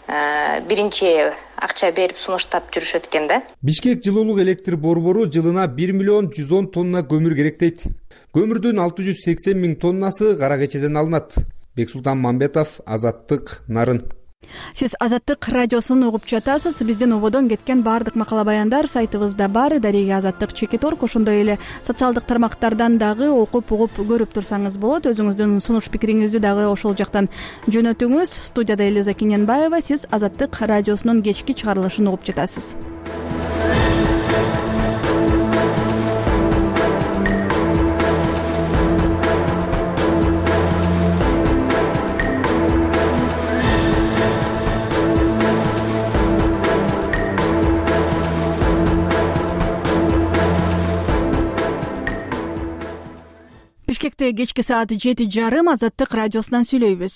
W: биринчи акча берип сунуштап жүрүшөт экен да.
U: Бишкек жылуулук электр борбору жылына бир миллион жүз он тонна көмүр керек дейт. Көмүрдүн алты жүз сексен миң тоннасы Кара Кечеден алынат. Бексултан Мамбетов, Азаттык, Нарын.
A: Сиз Азаттык радиосун угуп жатасыз. Биздин ободон кеткен баардык макала баяндар сайтыбызда бар. Дарега Азаттык чекит орг. Ошондой эле социалдык тармактардан дагы окуп угуп көрүп турсаңыз болот. Өзүңүздүн сунуш пикириңизди дагы ошол жактан жөнөтүңүз. Студияда Элиза Киненбаева. Сиз Азаттык радиосунун кечки чыгарылышын угуп жатасыз. Бишкекте кечки саат жети жарым Азаттык радиосунан сүйлөйбүз.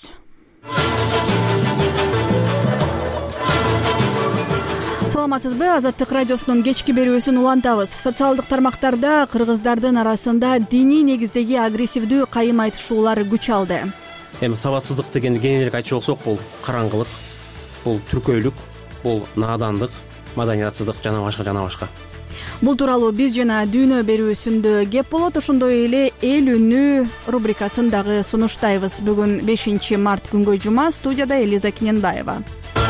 A: Саламатсызбы? Азаттык радиосунун кечки берүүсүн улантабыз. Социалдык тармактарда кыргыздардын арасында диний негиздеги агрессивдүү кайым айтышуулар күч алды.
B: Эми сабатсыздык дегенди кеңирээк айтчу болсок, бул караңгылык, бул түркөйлүк, бул наадандык, маданиятсыздык жана башка жана башка.
A: Бул тууралуу биз жана дүйнө берүүсүндө кеп болот. Ошондой эле эл үнү рубрикасын дагы сунуштайбыз. Бүгүн бешинчи март күнгө жума. Студияда Элиза Киненбаева.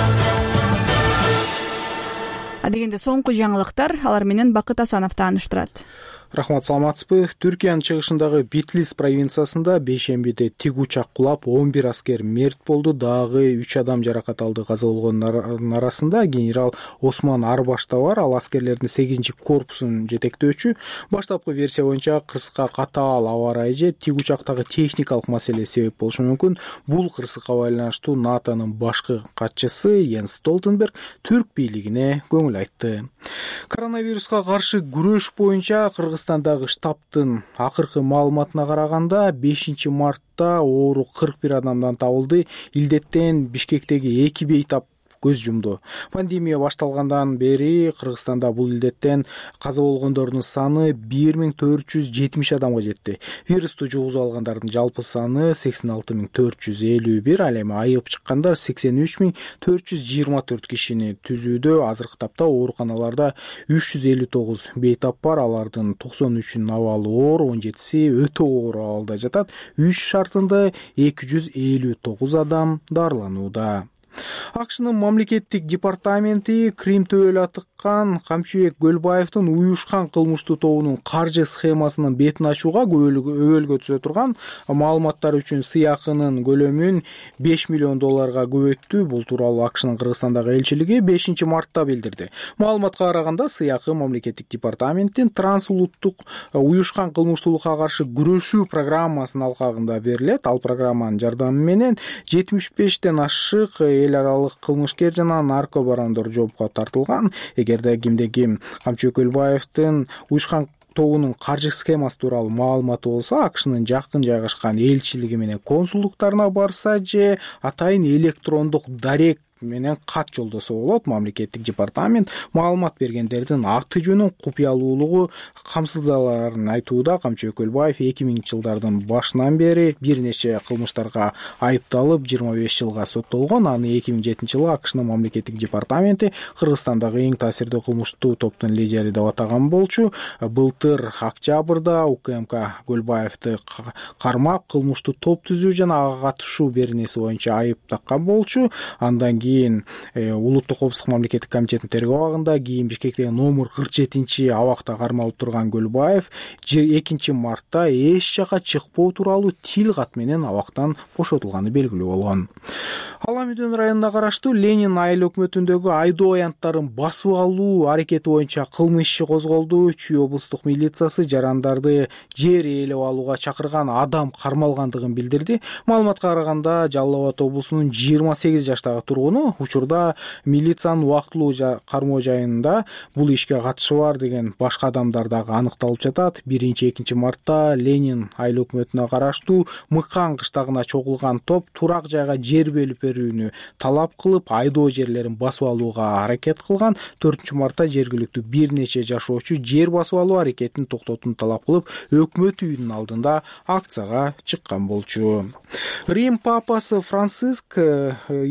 A: Адегенде соңку жаңылыктар, алар менен Бакыт Асанов тааныштырат.
D: Рахмат, саламатсызбы? Түркиянын чыгышындагы Битлис провинциясында бейшембиде тик учак кулап он бир аскер мерт болду, дагы үч адам жаракат алды. Каза болгондордун арасында генерал Осман Арбаш да бар. Ал аскерлердин сегизинчи корпусун жетектөөчү. Баштапкы версия боюнча кырсыкка катаал аба ырайы же тик учактагы техникалык маселе себеп болушу мүмкүн. Бул кырсыкка байланыштуу НАТОнун башкы катчысы Йенс Столтенберг түрк бийлигине көңүл айтты. Коронавируска каршы күрөш боюнча Кыргызстандагы штабтын акыркы маалыматына караганда бешинчи мартта оору кырк бир адамдан табылды. Илдеттен Бишкектеги эки бейтап көз жумду. Пандемия башталгандан бери Кыргызстанда бул илдеттен каза болгондордун саны бир миң төрт жүз жетимиш адамга жетти. Вирусту жугузуп алгандардын жалпы саны сексен алты миң төрт жүз элүү бир, ал эми айыгып чыккандар сексен үч миң төрт жүз жыйырма төрт кишини түзүүдө. Азыркы тапта ооруканаларда үч жүз элүү тогуз бейтап бар. Алардын токсон үчүнүн абалы оор, он жетиси өтө оор абалда жатат. Үч шартында эки жүз элүү тогуз адам дарыланууда. АКШнын мамлекеттик департаменти Крим төбөлү атыккан Камчыбек Көлбаевдин уюшкан кылмыштуу тобунун каржы схемасынын бетин ачууга өбөлгө түзө турган маалыматтар үчүн сыйакынын көлөмүн беш миллион долларга көбөйттү. Бул тууралуу АКШнын Кыргызстандагы элчилиги бешинчи мартта билдирди. Маалыматка караганда сыйакы мамлекеттик департаменттин трансулуттук уюшкан кылмыштуулукка каршы күрөшүү программасынын алкагында берилет. Ал программанын жардамы менен жетимиш бештен ашык эл аралык кылмышкер жана нарко барондор жоопко тартылган. Эгерде кимде ким Камчыбек Көлбаевдин уюшкан тобунун каржы схемасы тууралуу маалыматы болсо, АКШнын жакын жайгашкан элчилиги менен консулдуктарына барса же атайын электрондук дарек менен кат жолдосо болот. Мамлекеттик департамент маалымат бергендердин аты жөнүн купуялуулугу камсыздаларын айтууда. Камчыбек Көлбаев эки миңинчи жылдардын башынан бери бир нече кылмыштарга айыпталып жыйырма беш жылга соттолгон. Аны эки миң жетинчи жылы АКШнын мамлекеттик департаменти Кыргызстандагы эң таасирдүү кылмыштуу топтун лидери деп атаган болчу. Былтыр октябрда УКМК Көлбаевди кармап кылмыштуу топ түзүү жана ага катышуу беренеси боюнча айып таккан болчу. Андан кийин улуттук коопсуздук мамлекеттик комитетинин тергөө абагында, кийин Бишкектеги номер кырк жетинчи абакта кармалып турган Көлбаев экинчи мартта эч жака чыкпоо тууралуу тил кат менен абактан бошотулганы белгилүү болгон. Аламүдөн районуна караштуу Ленин айыл өкмөтүндөгү айдоо аянттарын басып алуу аракети боюнча кылмыш иши козголду. Чүй облустук милициясы жарандарды жер ээлеп алууга чакырган адам кармалгандыгын билдирди. Маалыматка караганда Жалал Абад облусунун жыйырма сегиз жаштагы тургуну учурда милициянын убактылуу кармоо жайында бул ишке катышы бар деген башка адамдар дагы аныкталып жатат. биринчи экинчи мартта Ленин айыл өкмөтүнө караштуу Мыкан кыштагына чогулган топ турак жайга жер бөлүп берүүнү талап кылып, айдоо жерлерин басып алууга аракет кылган. төртүнчү мартта жергиликтүү бир нече жашоочу жер басып алуу аракетин токтотууну талап кылып, өкмөт үйүнүн алдында акцияга чыккан болчу. Рим папасы Франциск Ирак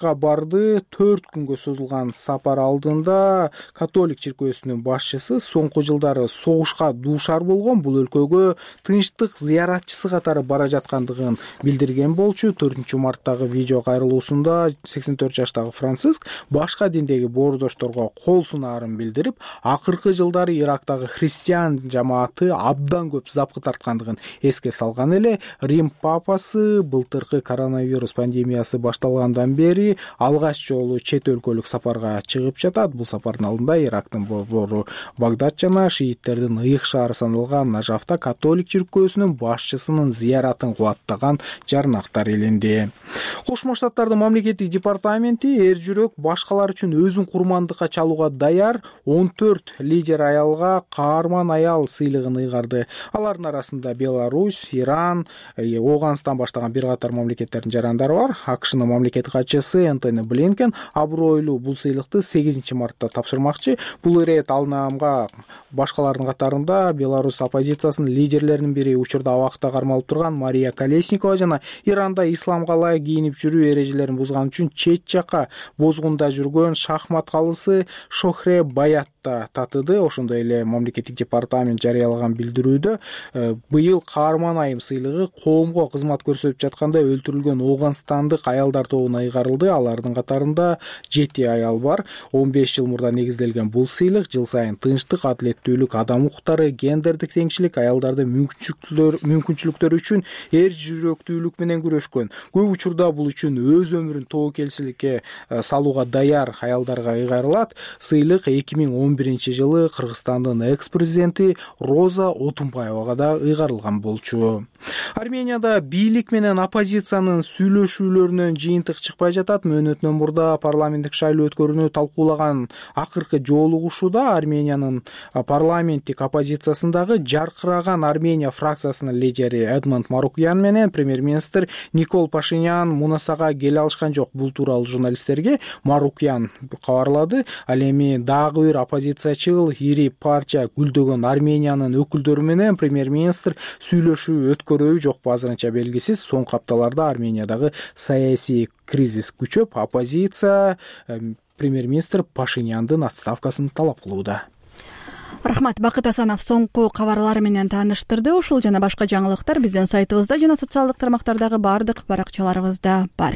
D: Иракка барды. Төрт күнгө созулган сапар алдында католик чиркөөсүнүн башчысы соңку жылдары согушка дуушар болгон бул өлкөгө тынчтык зыяратчысы катары бара жаткандыгын билдирген болчу. төртүнчү марттагы видео кайрылуусунда сексен төрт жаштагы Франциск башка диндеги боордошторго кол сунаарын билдирип, акыркы жылдары Ирактагы христиан жамааты абдан көп запкы тарткандыгын эске салган эле. Рим папасы былтыркы коронавирус пандемиясы башталгандан бери алгач жолу чет өлкөлүк сапарга чыгып жатат. Бул сапардын алдында Ирактын борбору Багдад жана шииттердин ыйык шаары саналган Нажафта католик чиркөөсүнүн башчысынын зыяратын кубаттаган жарнактар илинди. Кошмо Штаттардын мамлекеттик департаменти эр жүрөк башкалар үчүн өзүн курмандыкка чалууга даяр он төрт лидер аялга каарман аял сыйлыгын ыйгарды. Алардын арасында Беларусь, Иран, Ооганстан баштаган бир катар мамлекеттердин жарандары бар. АКШнын мамлекеттик катчысы Энтони Блинкен абройлуу бул сыйлыкты сегизинчи мартта тапшырмакчы. Бул ирет алынамга башкалардын катарында Беларусь оппозициясынын лидерлеринин бири, учурда абакта кармалып турган Мария Колесникова жана Иранда исламга ылайык кийинип жүрүү эрежелерин бузган үчүн чет жака бозгунда жүргөн шахмат калысы Шохре Баят татыды. Ошондой эле мамлекеттик департамент жарыялаган билдирүүдө быйыл каарман айым сыйлыгы коомго кызмат көрсөтүп жатканда өлтүрүлгөн Ооганстандык аялдар тобуна ыйгарылды. Алардын катарында жети аял бар. он беш жыл мурда негизделген бул сыйлык жыл сайын тынчтык, адилеттүүлүк, адам укуктары, гендердик теңчилик, аялдардын мүмкүнчүлүктөрү үчүн эр жүрөктүүлүк менен күрөшкөн. Көп учурда бул үчүн өз өмүрүн тобокелчиликке салууга даяр аялдарга ыйгарылат. Сыйлык эки миң он биринчи жылы Кыргызстандын экс-президенти Роза Отунбаевага да ыйгарылган болчу. Арменияда бийлик менен оппозициянын сүйлөшүүлөрүнөн жыйынтык чыкпай жатат. Мөөнөтүнөн мурда парламенттик шайлоо өткөрүүнү талкуулаган акыркы жолугушууда Армениянын парламенттик оппозициясындагы жаркыраган Армения фракциясынын лидери Эдмонд Марукян менен премьер-министр Никол Пашинян мунасага келе алышкан жок. Бул тууралуу журналисттерге Марукян кабарлады. Ал эми дагы бир оппозициячыл ири партия Гүлдөгөн Армениянын өкүлдөрү менен премьер-министр сүйлөшүү өткөрөбү жокпу азырынча белгисиз. Соңку апталарда Армениядагы саясий кризис күчөп, оппозиция премьер-министр Пашиняндын отставкасын талап кылууда.
A: Рахмат, Бакыт Асанов соңку кабарлар менен тааныштырды. Ушул жана башка жаңылыктар биздин сайтыбызда жана социалдык тармактардагы бардык баракчаларыбызда бар.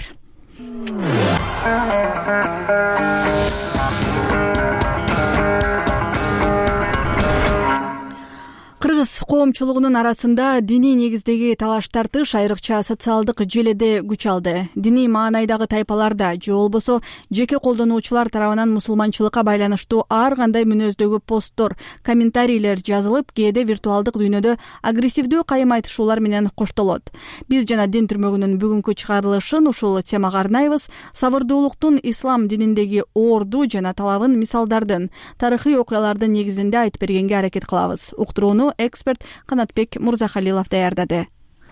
A: Кыргыз коомчулугунун арасында диний негиздеги талаш тартыш айрыкча социалдык желеде күч алды. Диний маанайдагы тайпаларда же болбосо жеке колдонуучулар тарабынан мусулманчылыкка байланыштуу ар кандай мүнөздөгү посттор, комментарийлер жазылып, кээде виртуалдык дүйнөдө агрессивдүү кайым айтышуулар менен коштолот. Биз жана дин түрмөгүнүн бүгүнкү чыгарылышын ушул темага арнайбыз. Сабырдуулуктун ислам дининдеги орду жана талабын мисалдардын, тарыхый окуялардын негизинде айтып бергенге аракет кылабыз. Уктурууну эксперт Канатбек Мурзахалилов даярдады.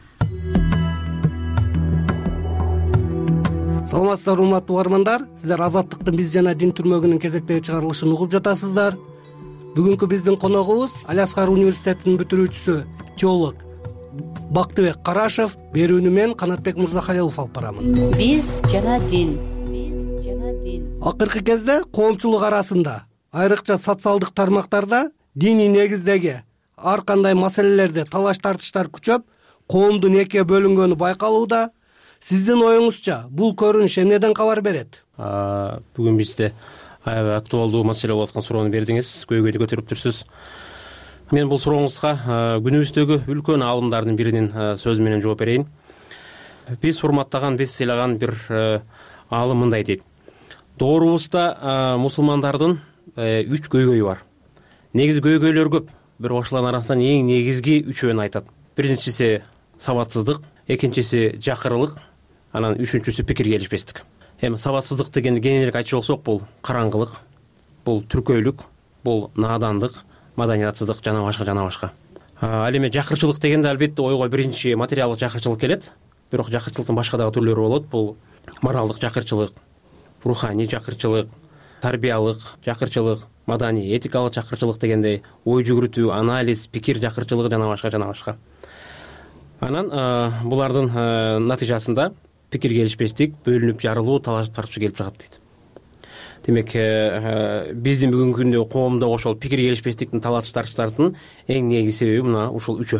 E: Саламатсыздар, урматтуу угармандар. Сиздер Азаттыктын биз жана дин түрмөгүнүн кезектеги чыгарылышын угуп жатасыздар. Бүгүнкү биздин коногубуз Алиаскар университетинин бүтүрүүчүсү, теолог Бактыбек Карашев. Берүүнү мен Канатбек Мурзахалилов алып барамын.
H: Биз жана дин. Биз жана дин.
E: Акыркы кезде коомчулук арасында, айрыкча социалдык тармактарда диний негиздеги ар кандай маселелерде талаш тартыштар күчөп, коомдун экиге бөлүнгөнү байкалууда. Сиздин оюңузча бул көрүнүш эмнеден кабар берет?
B: Бүгүн бизде аябай актуалдуу маселе болуп аткан суроону бердиңиз, көйгөйдү көтөрүп турсуз. Мен бул сурооңузга күнүбүздөгү үлкөн аалымдардын биринин сөзү менен жооп берейин. Биз урматтаган, биз сыйлаган бир аалым мындай дейт: доорубузда мусулмандардын үч көйгөйү бар. Негизи көйгөйлөр көп. Бирок ошолордун арасынан эң негизги үчөөнү айтат. Биринчиси сабатсыздык, экинчиси жакырылык, анан үчүнчүсү пикир келишпестик. Эми сабатсыздык деген кеңири айтчу болсок, бул караңгылык, бул түркөйлүк, бул наадандык, маданиятсыздык жана башка жана башка. Ал эми жакырчылык дегенде албетте ойго биринчи материалдык жакырчылык келет. Бирок жакырчылыктын башка дагы түрлөрү болот. Бул моралдык жакырчылык, руханий жакырчылык, тарбиялык жакырчылык, маданий этикалык жакырчылык дегендей ой жүгүртүү, анализ, пикир жакырчылыгы жана башка жана башка. Анан булардын натыйжасында пикир келишпестик, бөлүнүп жарылуу, талашып тартышуу келип чыгат дейт. Демек биздин бүгүнкү күндө коомдогу ошол пикир келишпестиктин, талаш тартыштардын эң негизги себеби мына ушул үчөө.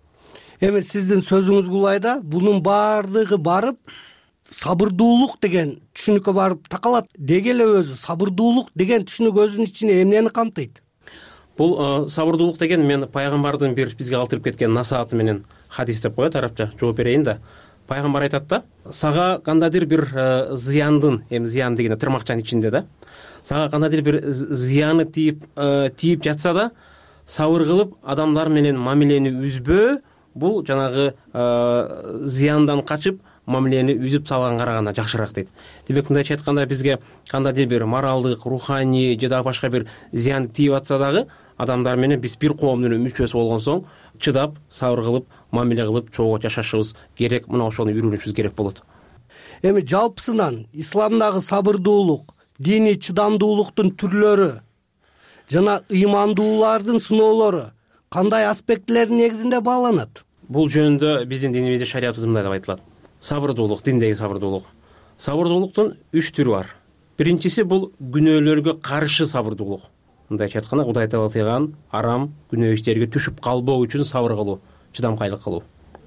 E: Эми сиздин сөзүңүз кулайда бунун баардыгы барып сабырдуулук деген түшүнүккө барып такалат. Деги эле өзү сабырдуулук деген түшүнүк өзүнүн ичине эмнени камтыйт?
B: Бул сабырдуулук деген мен пайгамбардын бир бизге калтырып кеткен насааты менен хадис деп коет, арабча жооп берейин да. Пайгамбар айтат да, сага кандайдыр бир зыяндын, эми зыян дегенде тырмакчанын ичинде да, сага кандайдыр бир зыяны тийип тийип жатса да, сабыр кылып адамдар менен мамилени үзбөө, бул жанагы зыяндан качып мамилени үзүп салганга караганда жакшыраак дейт. Демек мындайча айтканда бизге кандайдыр бир моралдык, руханий же дагы башка бир зыян тийип атса дагы адамдар менен биз бир коомдун мүчөсү болгон соң чыдап, сабыр кылып, мамиле кылып чогуу жашашыбыз керек. Мына ошону үйрөнүшүбүз керек болот.
E: Эми жалпысынан исламдагы сабырдуулук, диний чыдамдуулуктун түрлөрү жана ыймандуулардын сыноолору кандай аспектилердин негизинде бааланат?
B: Бул жөнүндө биздин динибизде шариятыбызда мындай деп айтылат. Сабырдуулук, диндеги сабырдуулук. Сабырдуулуктун үч түрү бар. Биринчиси бул күнөөлөргө каршы сабырдуулук. Мындайча айтканда Кудай таала тыйган арам күнөө иштерге түшүп калбоо үчүн сабыр кылуу, чыдамкайлык кылуу.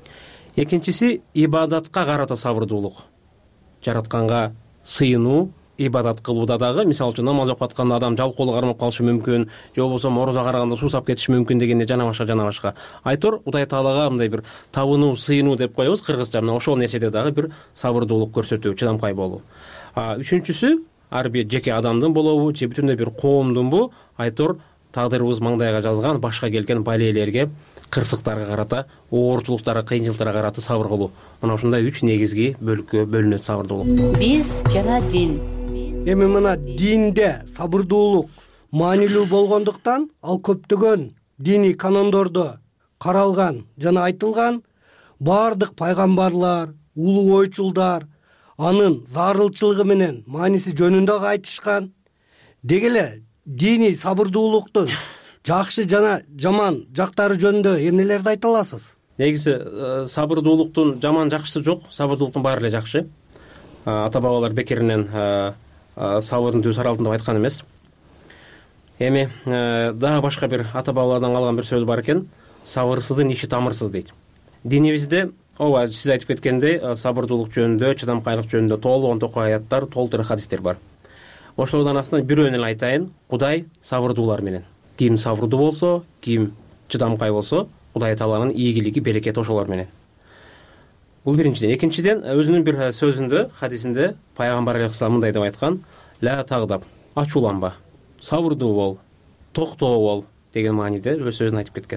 B: Экинчиси ибадатка карата сабырдуулук. Жаратканга сыйынуу, ибадат кылууда дагы, мисалы үчүн намаз окуп атканда адам жалкоолук кармап калышы мүмкүн, же болбосо орозо караганда суусап кетиши мүмкүн дегенде жана башка жана башка. Айтор Кудай таалага мындай бир табынуу, сыйынуу деп коебуз кыргызча. Мына ошол нерседе дагы бир сабырдуулук көрсөтүү, чыдамкай болуу. А үчүнчүсү ар бир жеке адамдын болобу, же бүтүндөй бир коомдунбу, айтор тагдырыбыз маңдайга жазган башка келген балейлерге, кырсыктарга карата, оорчулуктарга, кыйынчылыктарга карата сабыр кылуу. Мына ушундай үч негизги бөлүккө бөлүнөт сабырдуулук.
H: Биз жана дин.
E: Эми мына динде сабырдуулук маанилүү болгондуктан ал көптөгөн диний канондордо каралган жана айтылган. Баардык пайгамбарлар, улуу ойчулдар анын зарылчылыгы менен мааниси жөнүндө айтышкан. Деги эле диний сабырдуулуктун жакшы жана жаман жактары жөнүндө эмнелерди айта аласыз?
B: Негизи сабырдуулуктун жаман жакшысы жок, сабырдуулуктун баары эле жакшы. Ата бабалар бекеринен сабырдын түбү саралтын деп айткан эмес. Эми дагы башка бир ата бабалардан калган бир сөз бар экен. Сабырсыздын иши тамырсыз дейт. Динибизде ооба сиз айтып кеткендей сабырдуулук жөнүндө, чыдамкайлык жөнүндө толгон токой аяттар, толтура хадистер бар. Ошолордун астынан бирөөнү эле айтайын. Кудай сабырдуулар менен. Ким сабырдуу болсо, ким чыдамкай болсо, Кудай тааланын ийгилиги, берекети ошолор менен. Бул биринчиден. Экинчиден, өзүнүн бир сөзүндө, хадисинде пайгамбар алейхиссалам мындай деп айткан: "Ла тагдап, ачууланба, сабырдуу бол, токтоо бол" деген мааниде өз сөзүн айтып кеткен.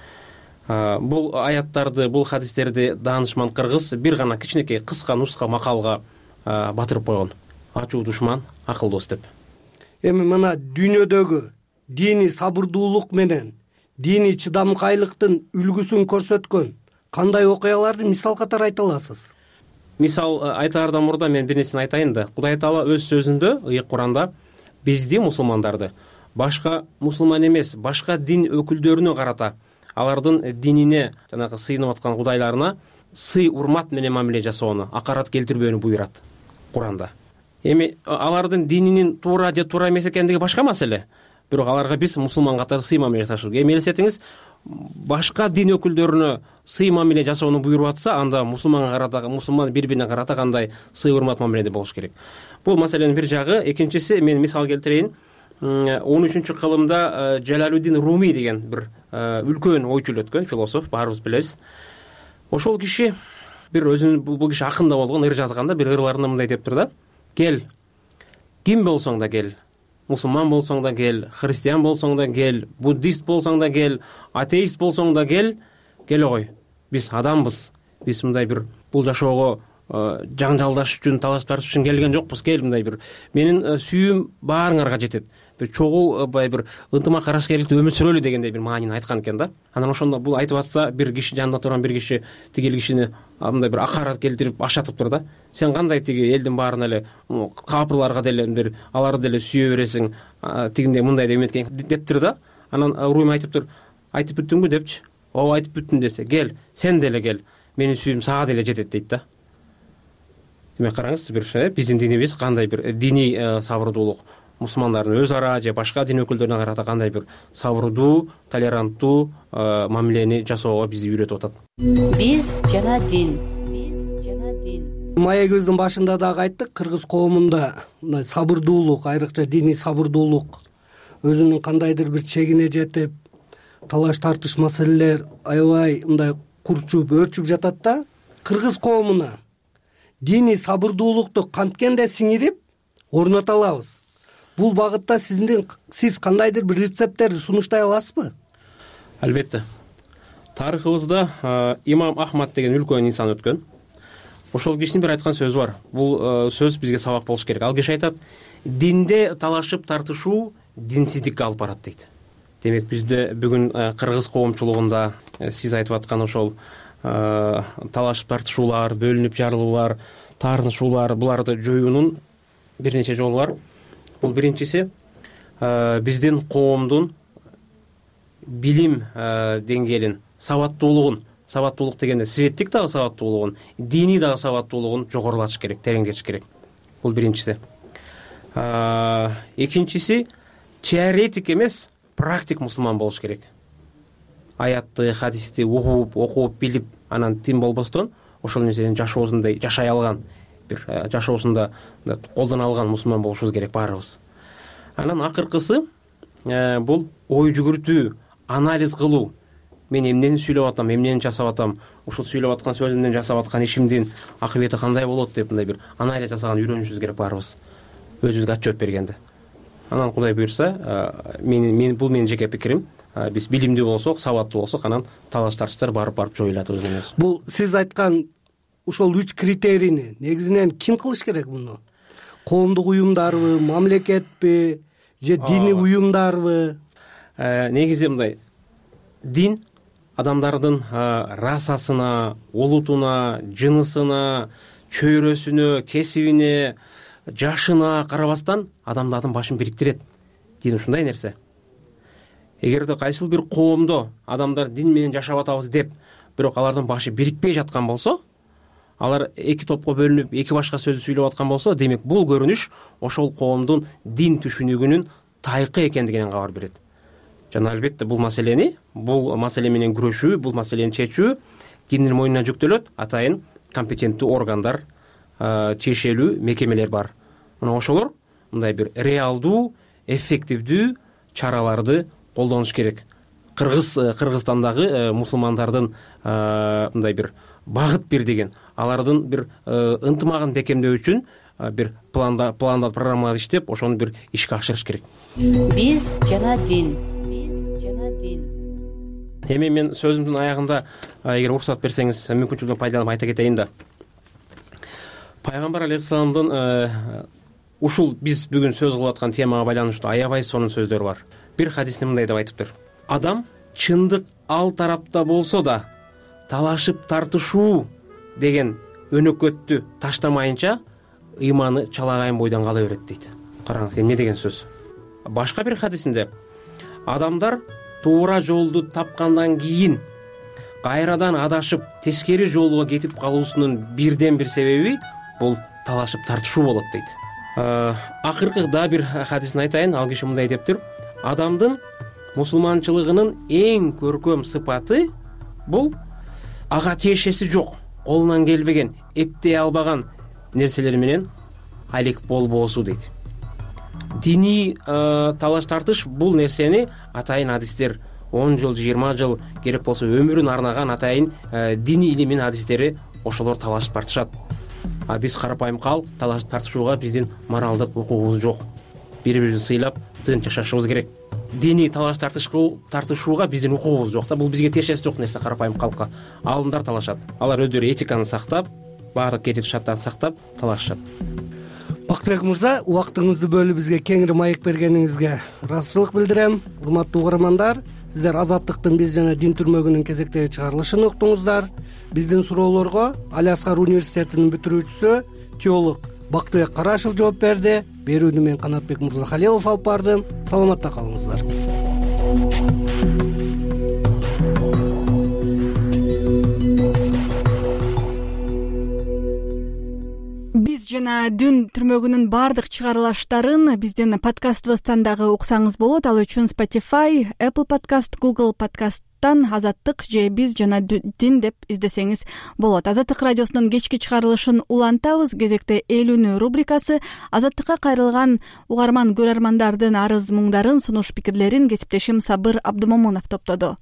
B: Бул аяттарды, бул хадистерди даанышман кыргыз бир гана кичинекей кыска нуска макалга батырып койгон. Ачуу душман, акыл дос деп.
E: Эми мына дүйнөдөгү диний сабырдуулук менен диний чыдамкайлыктын үлгүсүн көрсөткөн кандай окуяларды мисал катары айта аласыз?
B: Мисал айтаардан мурда мен бир нерсени айтайын да. Кудай таала өз сөзүндө, ыйык Куранда бизди мусулмандарды башка мусулман эмес, башка дин өкүлдөрүнө карата, алардын динине, жанагы сыйынып аткан кудайларына сый урмат менен мамиле жасоону, акарат келтирбөөнү буйрат Куранда. Эми алардын дининин туура же туура эмес экендиги башка маселе. Бирок аларга биз мусулман катары сый мамиле жасашыбыз керек. Эми элестетиңиз, башка дин өкүлдөрүнө сый мамиле жасоону буйруп атса, анда мусулманга карата, мусулман бири-бирине карата кандай сый урмат мамиледе болуш керек. Бул маселенин бир жагы. Экинчиси, мен мисал келтирейин. он үчүнчү кылымда Жалалуддин Руми деген бир үлкөн ойчул өткөн, философ, баарыбыз билебиз. Ошол киши бир өзүнүн бул киши акында болгон, ыр жазганда бир ырларында мындай дептир да: "Кел, ким болсоң да кел, мусулман болсоң да кел, христиан болсоң да кел, буддист болсоң да кел, атеист болсоң да кел, келе кой. Биз адамбыз. Биз мындай бир бул жашоого жаңжалдаш үчүн, талаш тартыш үчүн келген жокпуз. Кел, мындай бир менин сүйүүм баарыңарга жетет. Бир чогуу бай бир ынтымак карашкерликтүү өмүр сүрөлү" дегендей бир маанини айткан экен да. Анан ошондо бул айтып атса, бир киши жанында турган бир киши тигил кишини мындай бир акарат келтирип ашатыптыр да. "Сен кандай тиги элдин баарына эле, капырларга деле бир аларды деле сүйө бересиң, тигиндей мындай деп эметкен" дептир да. Анан Руми айтыптыр: "Айтып бүттүңбү" депчи. "Ооба, айтып бүттүм" десе, "Кел, сен деле кел. Менин сүйүүм сага деле жетет" дейт да. демек караңыз, бир биздин динибиз кандай бир диний сабырдуулук, мусулмандардын өз ара же башка дин өкүлдөрүнө карата кандай бир сабырдуу, толеранттуу мамилени жасоого бизди үйрөтүп атат.
H: Биз жана дин. Биз жана дин.
E: Маегибиздин башында дагы айттык, кыргыз коомунда мындай сабырдуулук, айрыкча диний сабырдуулук өзүнүн кандайдыр бир чегине жетип, талаш тартыш маселелер аябай мындай курчуп, өрчүп жатат да. Кыргыз коомуна диний сабырдуулукту канткенде сиңирип орното алабыз? Бул багытта сиздин сиз кандайдыр бир рецепттерди сунуштай аласызбы?
B: Албетте. Тарыхыбызда имам Ахмад деген үлкөн инсан өткөн. Ошол кишинин бир айткан сөзү бар. Бул сөз бизге сабак болуш керек. Ал киши айтат: динде талашып тартышуу динсиздикке алып барат дейт. Демек бизде бүгүн кыргыз коомчулугунда сиз айтып аткан ошол талашып тартышуулар, бөлүнүп жарылуулар, таарынышуулар, буларды жоюунун бир нече жолу бар. Бул биринчиси биздин коомдун билим деңгээлин, сабаттуулугун, сабаттуулук дегенде светтик дагы сабаттуулугун, диний дагы сабаттуулугун жогорулатыш керек, тереңдетиш керек. Бул биринчиси. Экинчиси теоретик эмес, практик мусулман болуш керек. Аятты, хадисти угуп, окуп, билип, анан тим болбостон ошол нерсени жашоосунда жашай алган, бир жашоосунда колдоно алган мусулман болушубуз керек баарыбыз. Анан акыркысы бул ой жүгүртүү, анализ кылуу. Мен эмнени сүйлөп атам, эмнени жасап атам, ушул сүйлөп аткан сөзүмдөн жасап аткан ишимдин акыбети кандай болот деп мындай бир анализ жасаган үйрөнүшүбүз керек баарыбыз. Өзүбүзгө отчет бергенде. Анан Кудай буйрса, мен мен бул менин жеке пикирим. Биз билимдүү болсок, сабаттуу болсок, анан талаш тартыштар барып барып жоюлат өзүнөн өзү.
E: Бул сиз айткан ушул үч критерийни негизинен ким кылыш керек муну? Коомдук уюмдарбы, мамлекетпи, же диний уюмдарбы?
B: Негизи мындай, дин адамдардын расасына, улутуна, жынысына, чөйрөсүнө, кесибине, жашына карабастан адамдардын башын бириктирет. Дин ушундай нерсе. Эгерде кайсыл бир коомдо адамдар дин менен жашап атабыз деп, бирок алардын башы бирикпей жаткан болсо, алар эки топко бөлүнүп, эки башка сөздү сүйлөп аткан болсо, демек бул көрүнүш ошол коомдун дин түшүнүгүнүн тайкы экендигинен кабар берет. Жана албетте бул маселени, бул маселе менен күрөшүү, бул маселени чечүү кимдин мойнуна жүктөлөт? Атайын компетенттүү органдар, тиешелүү мекемелер бар. Мына ошолор мындай бир реалдуу, эффективдүү чараларды колдонуш керек. Кыргыз Кыргызстандагы мусулмандардын мындай бир багыт бир деген, алардын бир ынтымагын бекемдөө үчүн бир планда планда программалар иштеп, ошону бир ишке ашырыш керек.
H: Биз жана дин. Биз жана дин.
B: Эми мен сөзүмдүн аягында, эгер уруксат берсеңиз, мүмкүнчүлүктөн пайдаланып айта кетейин да. Пайгамбар алейхисаламдын ушул биз бүгүн сөз кылып аткан темага байланыштуу аябай сонун сөздөрү бар. Бир хадисте мындай деп айтыптыр: адам чындык ал тарапта болсо да талашып тартышуу деген өнөкөттү таштамайынча ыйманы чалагайын бойдон кала берет дейт. Караңыз, эмне деген сөз. Башка бир хадисинде адамдар туура жолду тапкандан кийин кайрадан адашып тескери жолго кетип калуусунун бирден бир себеби бул талашып тартышуу болот дейт. Акыркы да бир хадисин айтайын. Ал киши мындай дептир: адамдын мусулманчылыгынын эң көркөм сыпаты бул ага тиешеси жок, колунан келбеген, эптей албаган нерселер менен алек болбоосу дейт. Диний талаш тартыш бул нерсени атайын адистер он жыл, жыйырма жыл керек болсо өмүрүн арнаган атайын диний илимин адистери ошолор талашып тартышат. А биз карапайым калк талашып тартышууга биздин моралдык укугубуз жок. Бири-бирибизди сыйлап тынч жашашыбыз керек. Диний талаш тартышууга биздин укугубуз жок да, бул бизге тиешеси жок нерсе. Карапайым калкка аалымдар талашат. Алар өздөрү этиканы сактап, баардык кетип шарттарды сактап талашышат.
E: Бактыбек мырза, убактыңызды бөлүп бизге кеңири маек бергениңизге ыраазычылык билдирем. Урматтуу угармандар, сиздер Азаттыктын биз жана дин түрмөгүнүн кезектеги чыгарылышын уктуңуздар. Биздин суроолорго Али Аскар университетинин бүтүрүүчүсү, теолог Бактыбек Карашев жооп берди. Берүүнү мен Канатбек Мырзахалилов алып бардым. Саламатта калыңыздар.
A: жана Дүн түрмөгүнүн баардык чыгарылыштарын биздин подкастыбыздан дагы уксаңыз болот. Ал үчүн Spotify, Apple Podcast, Google Podcast'тан Азаттык же биз жана Дин деп издесеңиз болот. Азаттык радиосунун кечки чыгарылышын улантабыз. Кезекте элүүнү рубрикасы. Азаттыкка кайрылган угарман көрөрмандардын арыз муңдарын, сунуш пикирлерин кесиптешим Сабыр Абдумомунов топтоду.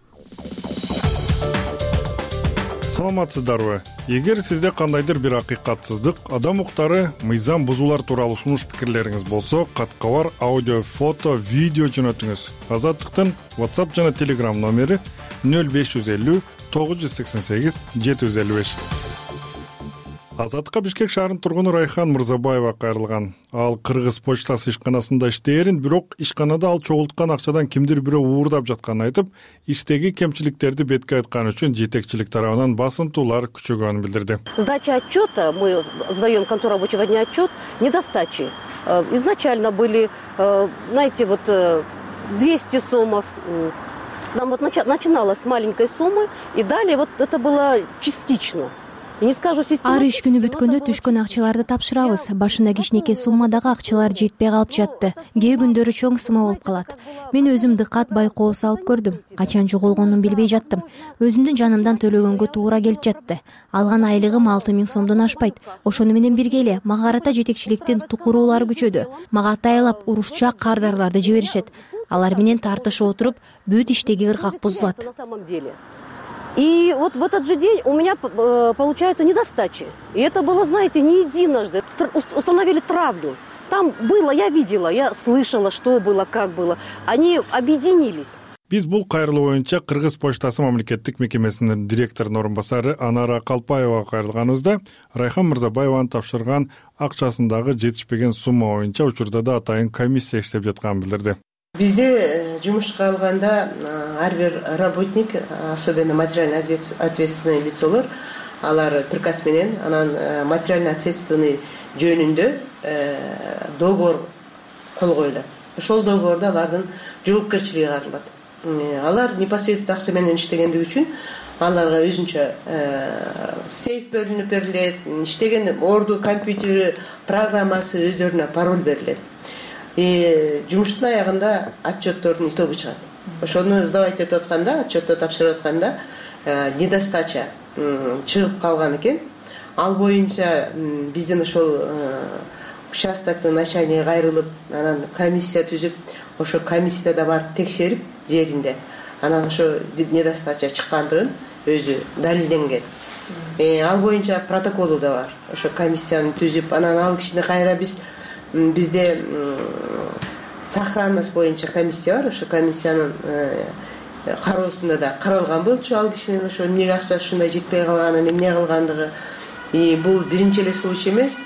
I: Саламатсыздарбы? Эгер сизде кандайдыр бир акыйкатсыздык, адам укуктары, мыйзам бузуулар тууралуу сунуш пикирлериңиз болсо, каткабар аудио, фото, видео жөнөтүңүз. Азаттыктын WhatsApp жана Telegram номери нөл беш жүз элүү тогуз жүз сексен сегиз жети жүз элүү беш. Азаттыкка Бишкек шаарынын тургуну Райхан Мырзабаева кайрылган. Ал Кыргыз почтасы ишканасында иштээрин, бирок ишканада ал чогулткан акчадан кимдир бирөө уурдап жатканын айтып, иштеги кемчиликтерди бетке айткан үчүн жетекчилик тарабынан басынтуулар күчөгөнүн билдирди.
J: Сдача отчета, мы сдаем к концу рабочего дня отчет, недостачи. Изначально были, знаете, вот двести сомов. Там вот начиналось с маленькой суммы, и далее вот это было частично.
K: Ар иш күнү бүткөндө түшкөн акчаларды тапшырабыз. Башында кичинекей суммадагы акчалар жетпей калып жатты. Кээ күндөрү чоң сумма болуп калат. Мен өзүм дыкат байкоо салып көрдүм. Качан жоголгонун билбей жаттым. Өзүмдүн жанымдан төлөгөнгө туура келип жатты. Алган айлыгым алты миң сомдон ашпайт. Ошону менен бирге эле мага карата жетекчиликтин тукуруулары күчөдү. Мага атайлап урушча кардарларды жиберишет. Алар менен тартышып отуруп, бүт иштеги ыргак бузулат.
J: И вот в этот же день у меня получается недостачи. И это было, знаете, не единожды. Установили травлю. Там было, я видела, я слышала, что было, как было. Они объединились.
I: Биз бул кайрылуу боюнча Кыргыз почтасы мамлекеттик мекемесинин директорунун орун басары Анара Калпаевага кайрылганыбызда Райхан Мырзабаеванын тапшырган акчасындагы жетишпеген сумма боюнча учурда да атайын комиссия иштеп жатканын билдирди.
X: Бизде жумушка алганда ар бир работник, особенно материально ответственный лицолор, алар приказ менен анан материально ответственный жөнүндө договор кол коюлат. Ошол договордо алардын жоопкерчилиги каралат. Алар непосредственно акча менен иштегендиги үчүн аларга өзүнчө сейф бөлүнүп берилет, иштеген орду, компьютери, программасы, өздөрүнө пароль берилет. И жумуштун аягында отчеттордун итогу чыгат. Ошону сдавать этип атканда, отчетто тапшырып атканда недостача чыгып калган экен. Ал боюнча биздин ошол участоктун начальниги кайрылып, анан комиссия түзүп, ошо комиссияда барып текшерип жеринде, анан ошо недостача чыккандыгын өзү далилденген. Ал боюнча протоколу да бар. Ошо комиссияны түзүп, анан ал кишини кайра биз бизде сохранность боюнча комиссия бар. Ошо комиссиянын кароосунда да каралган болчу ал кишинин ошо эмнеге акчасы ушундай жетпей калганын, эмне кылгандыгы. И бул биринчи эле случай эмес.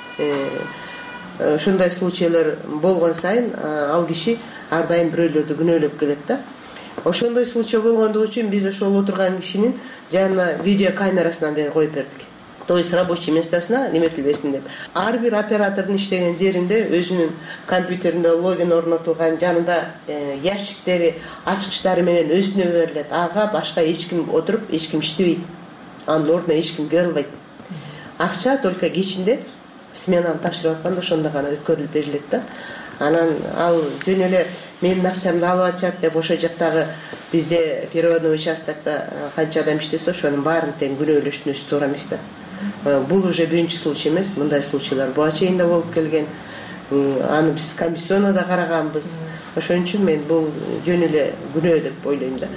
X: Ушундай случайлар болгон сайын ал киши ар дайым бирөөлөрдү күнөөлөп келет да. Ошондой случай болгондугу үчүн биз ошол отурган кишинин жанына видео камерасынан бери коюп бердик. То есть рабочий местосуна неметилбесин деп. Ар бир оператордун иштеген жеринде өзүнүн компьютеринде логин орнотулган, жанында ящиктери, ачкычтары менен өзүнө берилет. Ага башка эч ким отуруп, эч ким иштебейт. Анын ордуна эч ким кире албайт. Акча только кечинде сменаны тапшырып атканда ошондо гана өткөрүлүп берилет да. Анан ал жөн эле менин акчамды алып атышат деп ошол жактагы бизде переводной участокто канча адам иштесе ошонун баарын тең күнөөлөштүнүбүз туура эмес да. Бул уже биринчи случай эмес, мындай случайлар буга чейин да болуп келген. Аны биз комиссионда да караганбыз. Ошон үчүн мен бул жөн эле күнөө деп ойлойм да.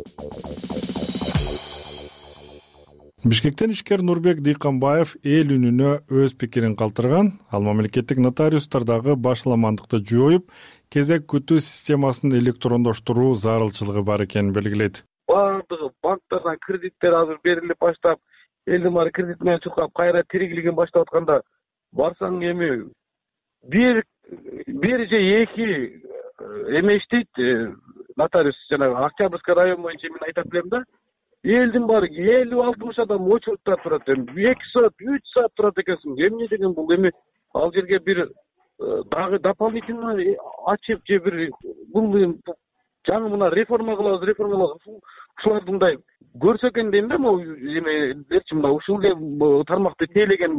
I: Бишкектен ишкер Нурбек Дыйканбаев эл үнүнө өз пикирин калтырган. Ал мамлекеттик нотариустардагы башаламандыкты жоюп, кезек күтүү системасын электрондоштуруу зарылчылыгы бар экенин белгилейт.
R: Баардыгы банктардан кредиттер азыр берилип баштап, элдин баары кредит менен чуркап кайра тиригилигин баштап атканда барсаң эми бир бир же эки эме иштейт нотариус, жанагы Октябрьский район боюнча мен айтып билем да. Элдин баары элүү алтымыш адам очередьте турат. эки саат, үч саат турат экенсиң. Эмне деген бул? Эми ал жерге бир дагы дополнительно ачып же бир бул жаңы мына реформа кылабыз, реформа кылабыз. Ушуларды мындай көрсө экен дейм да, могу эмелерчи мына ушул тармакты тейлеген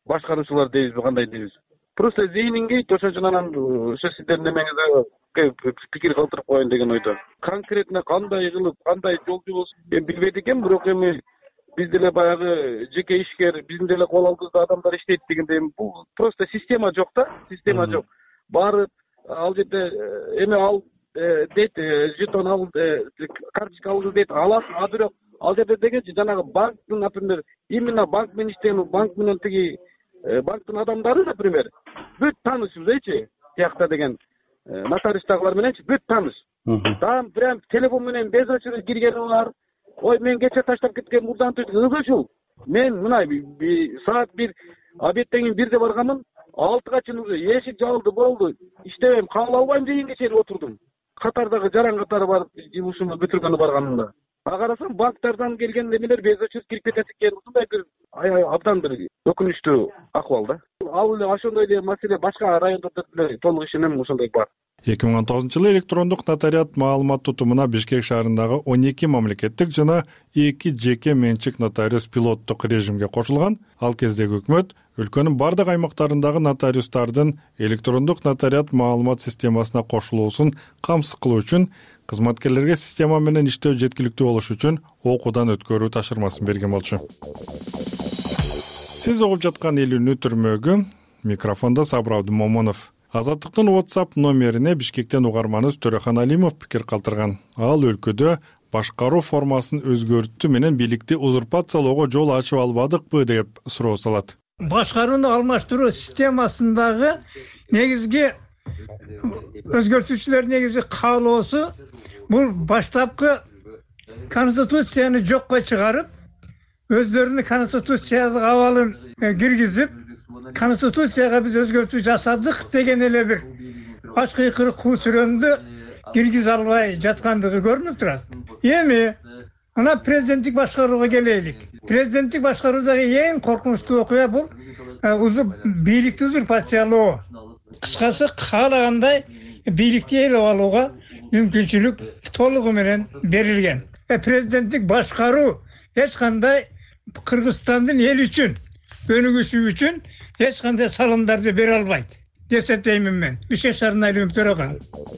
R: башкаруучулар дейбизби, кандай дейбиз? Просто зейнин кейт, ошон үчүн анан ошо сиздердин немеңизде пикир калтырып коеюн деген ойдо. Конкретно кандай кылып, кандай жолжу болсун мен билбейт экенмин, бирок эми биз деле баягы жеке ишкер, биздин деле кол алдыбызда адамдар иштейт дегендей, бул просто система жок да, система жок. Барып ал жерде эме ал дейт, жетон ал, карточка алгыз дейт, аласың, а бирок ал жерде дегенчи жанагы банктын, например, именно банк менен иштеген, банк менен тиги банктын адамдары, например, бүт таанышбыз эчи, тиякта деген нотариустагылар мененчи бүт тааныш. Там прям телефон менен без очередь киргени бар. Ой, мен кече таштап кеткен мурдан ызычул. Мен мына саат бир, обедтен бирде барганмын, алтыга чейин уже эшик жабылды, болду. Иштебейм, кабыл албайм дегенге чейин отурдум. Катардагы жаран катары барып жумушумду бүтүргөнү барганымда. А карасам банктардан келген немелер без очередь кирип кетет экен. Ушундай бир аябай абдан бир өкүнүчтүү акыбал да. Ал эле ошондой эле маселе башка райондордо деле толук ишенем, ошондой бар.
I: эки миң он тогузунчу жылы электрондук нотариат маалымат тутумуна Бишкек шаарындагы он эки мамлекеттик жана эки жеке менчик нотариус пилоттук режимге кошулган. Ал кездеги өкмөт өлкөнүн бардык аймактарындагы нотариустардын электрондук нотариат маалымат системасына кошулуусун камсыз кылуу үчүн кызматкерлерге система менен иштөө жеткиликтүү болуш үчүн окуудан өткөрүү тапшырмасын берген болчу. Сиз угуп жаткан эл үнү түрмөгү, микрофондо Сабыр Абдымомунов. Азаттыктын WhatsApp номерине Бишкектен угарманыбыз Төрехан Алимов пикир калтырган. Ал өлкөдө башкаруу формасын өзгөртүү менен бийликти узурпациялоого жол ачып албадыкпы деп суроо салат.
G: Башкарууну алмаштыруу системасындагы негизги өзгөртүүчүлөр негизи каалоосу бул баштапкы конституцияны жокко чыгарып, өздөрүнүн конституциялык абалын киргизип, конституцияга биз өзгөртүү жасадык деген эле бир башкы куу сүрөндү киргизе албай жаткандыгы көрүнүп турат. Эми ана президенттик башкарууга келелик. Президенттик башкаруудагы эң коркунучтуу окуя бул бийликти узурпациялоо. Кыскасы каалагандай бийликти ээлеп алууга мүмкүнчүлүк толугу менен берилген. Президенттик башкаруу эч кандай Кыргызстандын эл үчүн, өнүгүшү үчүн эч кандай салымдарды бере албайт деп эсептеймин мен. Бишкек шаарынын айлым Төрехан.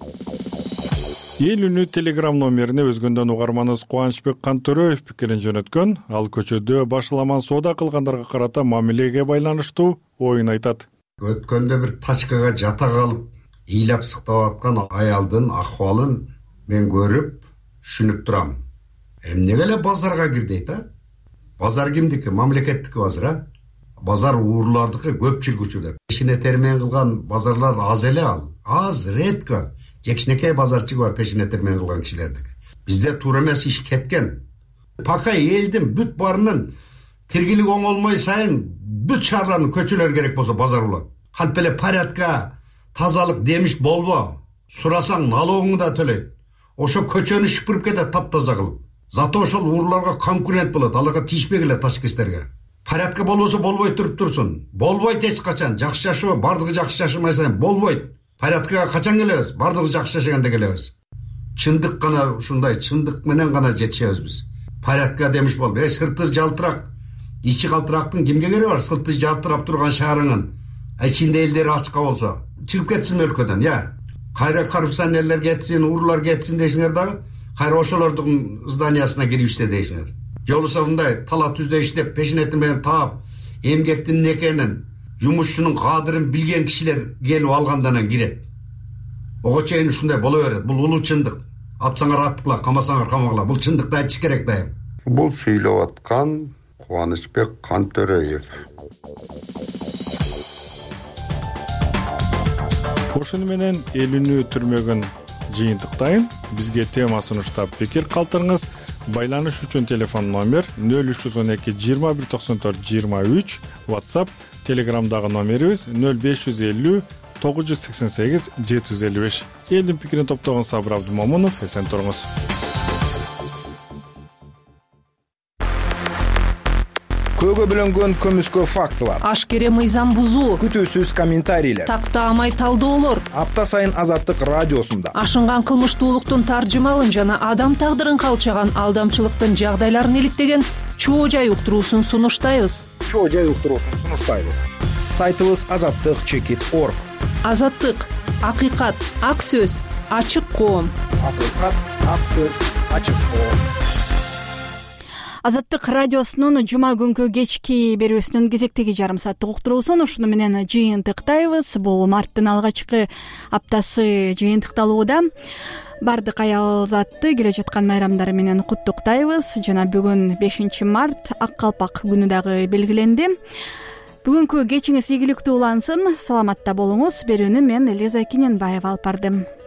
I: Эл үнү телеграм номерине өзгөндөн угарманыбыз Кубанычбек Кантөрөев пикирин жөнөткөн. Ал көчөдө башаламан соода кылгандарга карата мамилеге байланыштуу оюн айтат.
L: Өткөндө бир тачкага жата калып, ыйлап сыктап аткан аялдын акыбалын мен көрүп, түшүнүп турам. Эмнеге эле базарга кир дейт, а? Базар кимдики? Мамлекеттики базар, а? Базар уурлардыкы көпчүлүк учурда. Пешине термен кылган базарлар аз эле ал. Аз, редко. Жекшинекей базарчы бар пешине термен кылган кишилердики. Бизде туура эмес иш кеткен. Пока элдин бүт барынын тиргилик оңолмой сайын бүт шаарлардын көчөлөр керек болсо базар болот. Кантип эле порядка, тазалык демиш болбо. Сурасаң налогуңду да төлөйт. Ошо көчөнү шыпырып кетет таптаза кылып. Зато ошол уурларга конкурент болот, аларга тийишпей эле ташкистерге. Порядка болбосо болбой туруп турсун. Болбойт эч качан. Жакшы жашоо, бардыгы жакшы жашамайса болбойт. Порядкага качан келебиз? Бардыгы жакшы жашаганда келебиз. Чындык гана ушундай, чындык менен гана жетишебиз биз. Порядка демиш болбойт. Э, сырты жалтырак, ичи калтырактын кимге кереги бар? Сырты жалтырап турган шаарыңын. Ичинде элдери ачка болсо, чыгып кетсин өлкөдөн, я. Кайра коррупционерлер кетсин, уурлар кетсин дейсиңер дагы. Кайра ошолордун зданиясына кирип иште дейсиңер. Жолусо мындай тала түздө иштеп, пешинетин менен таап, эмгектин экенин, жумушчунун кадырын билген кишилер келип алгандан кирет. Ого чейин ушундай боло берет. Бул улуу чындык. Атсаңар аттыкла, камасаңар камагыла. Бул чындыкты айтыш керек дайым.
N: Бул сүйлөп аткан Кубанычбек Кантөрөев.
I: Ошону менен эл үнү түрмөгүн жыйынтыктайын. Бизге тема сунуштап пикир калтырыңыз. Байланыш үчүн телефон номер нөл үч жүз он эки жыйырма бир токсон төрт жыйырма үч, WhatsApp, Telegramдагы номерибиз нөл беш жүз элүү тогуз жүз сексен сегиз жети жүз элүү беш. Элдин пикирин топтогон Сабыр Абдымомунов, эсен туруңуз.
O: Көөгө бөлөнгөн көмүскө фактылар,
Y: ашкере мыйзам бузуу,
O: күтүүсүз комментарийлер,
Y: тактаамай талдоолор
O: апта сайын Азаттык радиосунда
Y: ашынган кылмыштуулуктун таржымалын жана адам тагдырын калчаган алдамчылыктын жагдайларын иликтеген чоо жай уктуруусун сунуштайбыз.
O: Чоо жай уктуруусун сунуштайбыз. сайтыбыз азаттык чекит орг.
Y: Азаттык, акыйкат, ак сөз, ачык коом.
O: Акыйкат, ак сөз, ачык коом.
A: Азаттык радиосунун жума күнкү кечки берүүсүнүн кезектеги жарым сааттык уктуруусун ушуну менен жыйынтыктайбыз. Бул марттын алгачкы аптасы жыйынтыкталууда. Бардык аял затты келе жаткан майрамдары менен куттуктайбыз. Жана бүгүн бешинчи март ак калпак күнү дагы белгиленди. Бүгүнкү кечиңиз ийгиликтүү улансын. Саламатта болуңуз. Берүүнү мен Элиза Кененбаева алып бардым.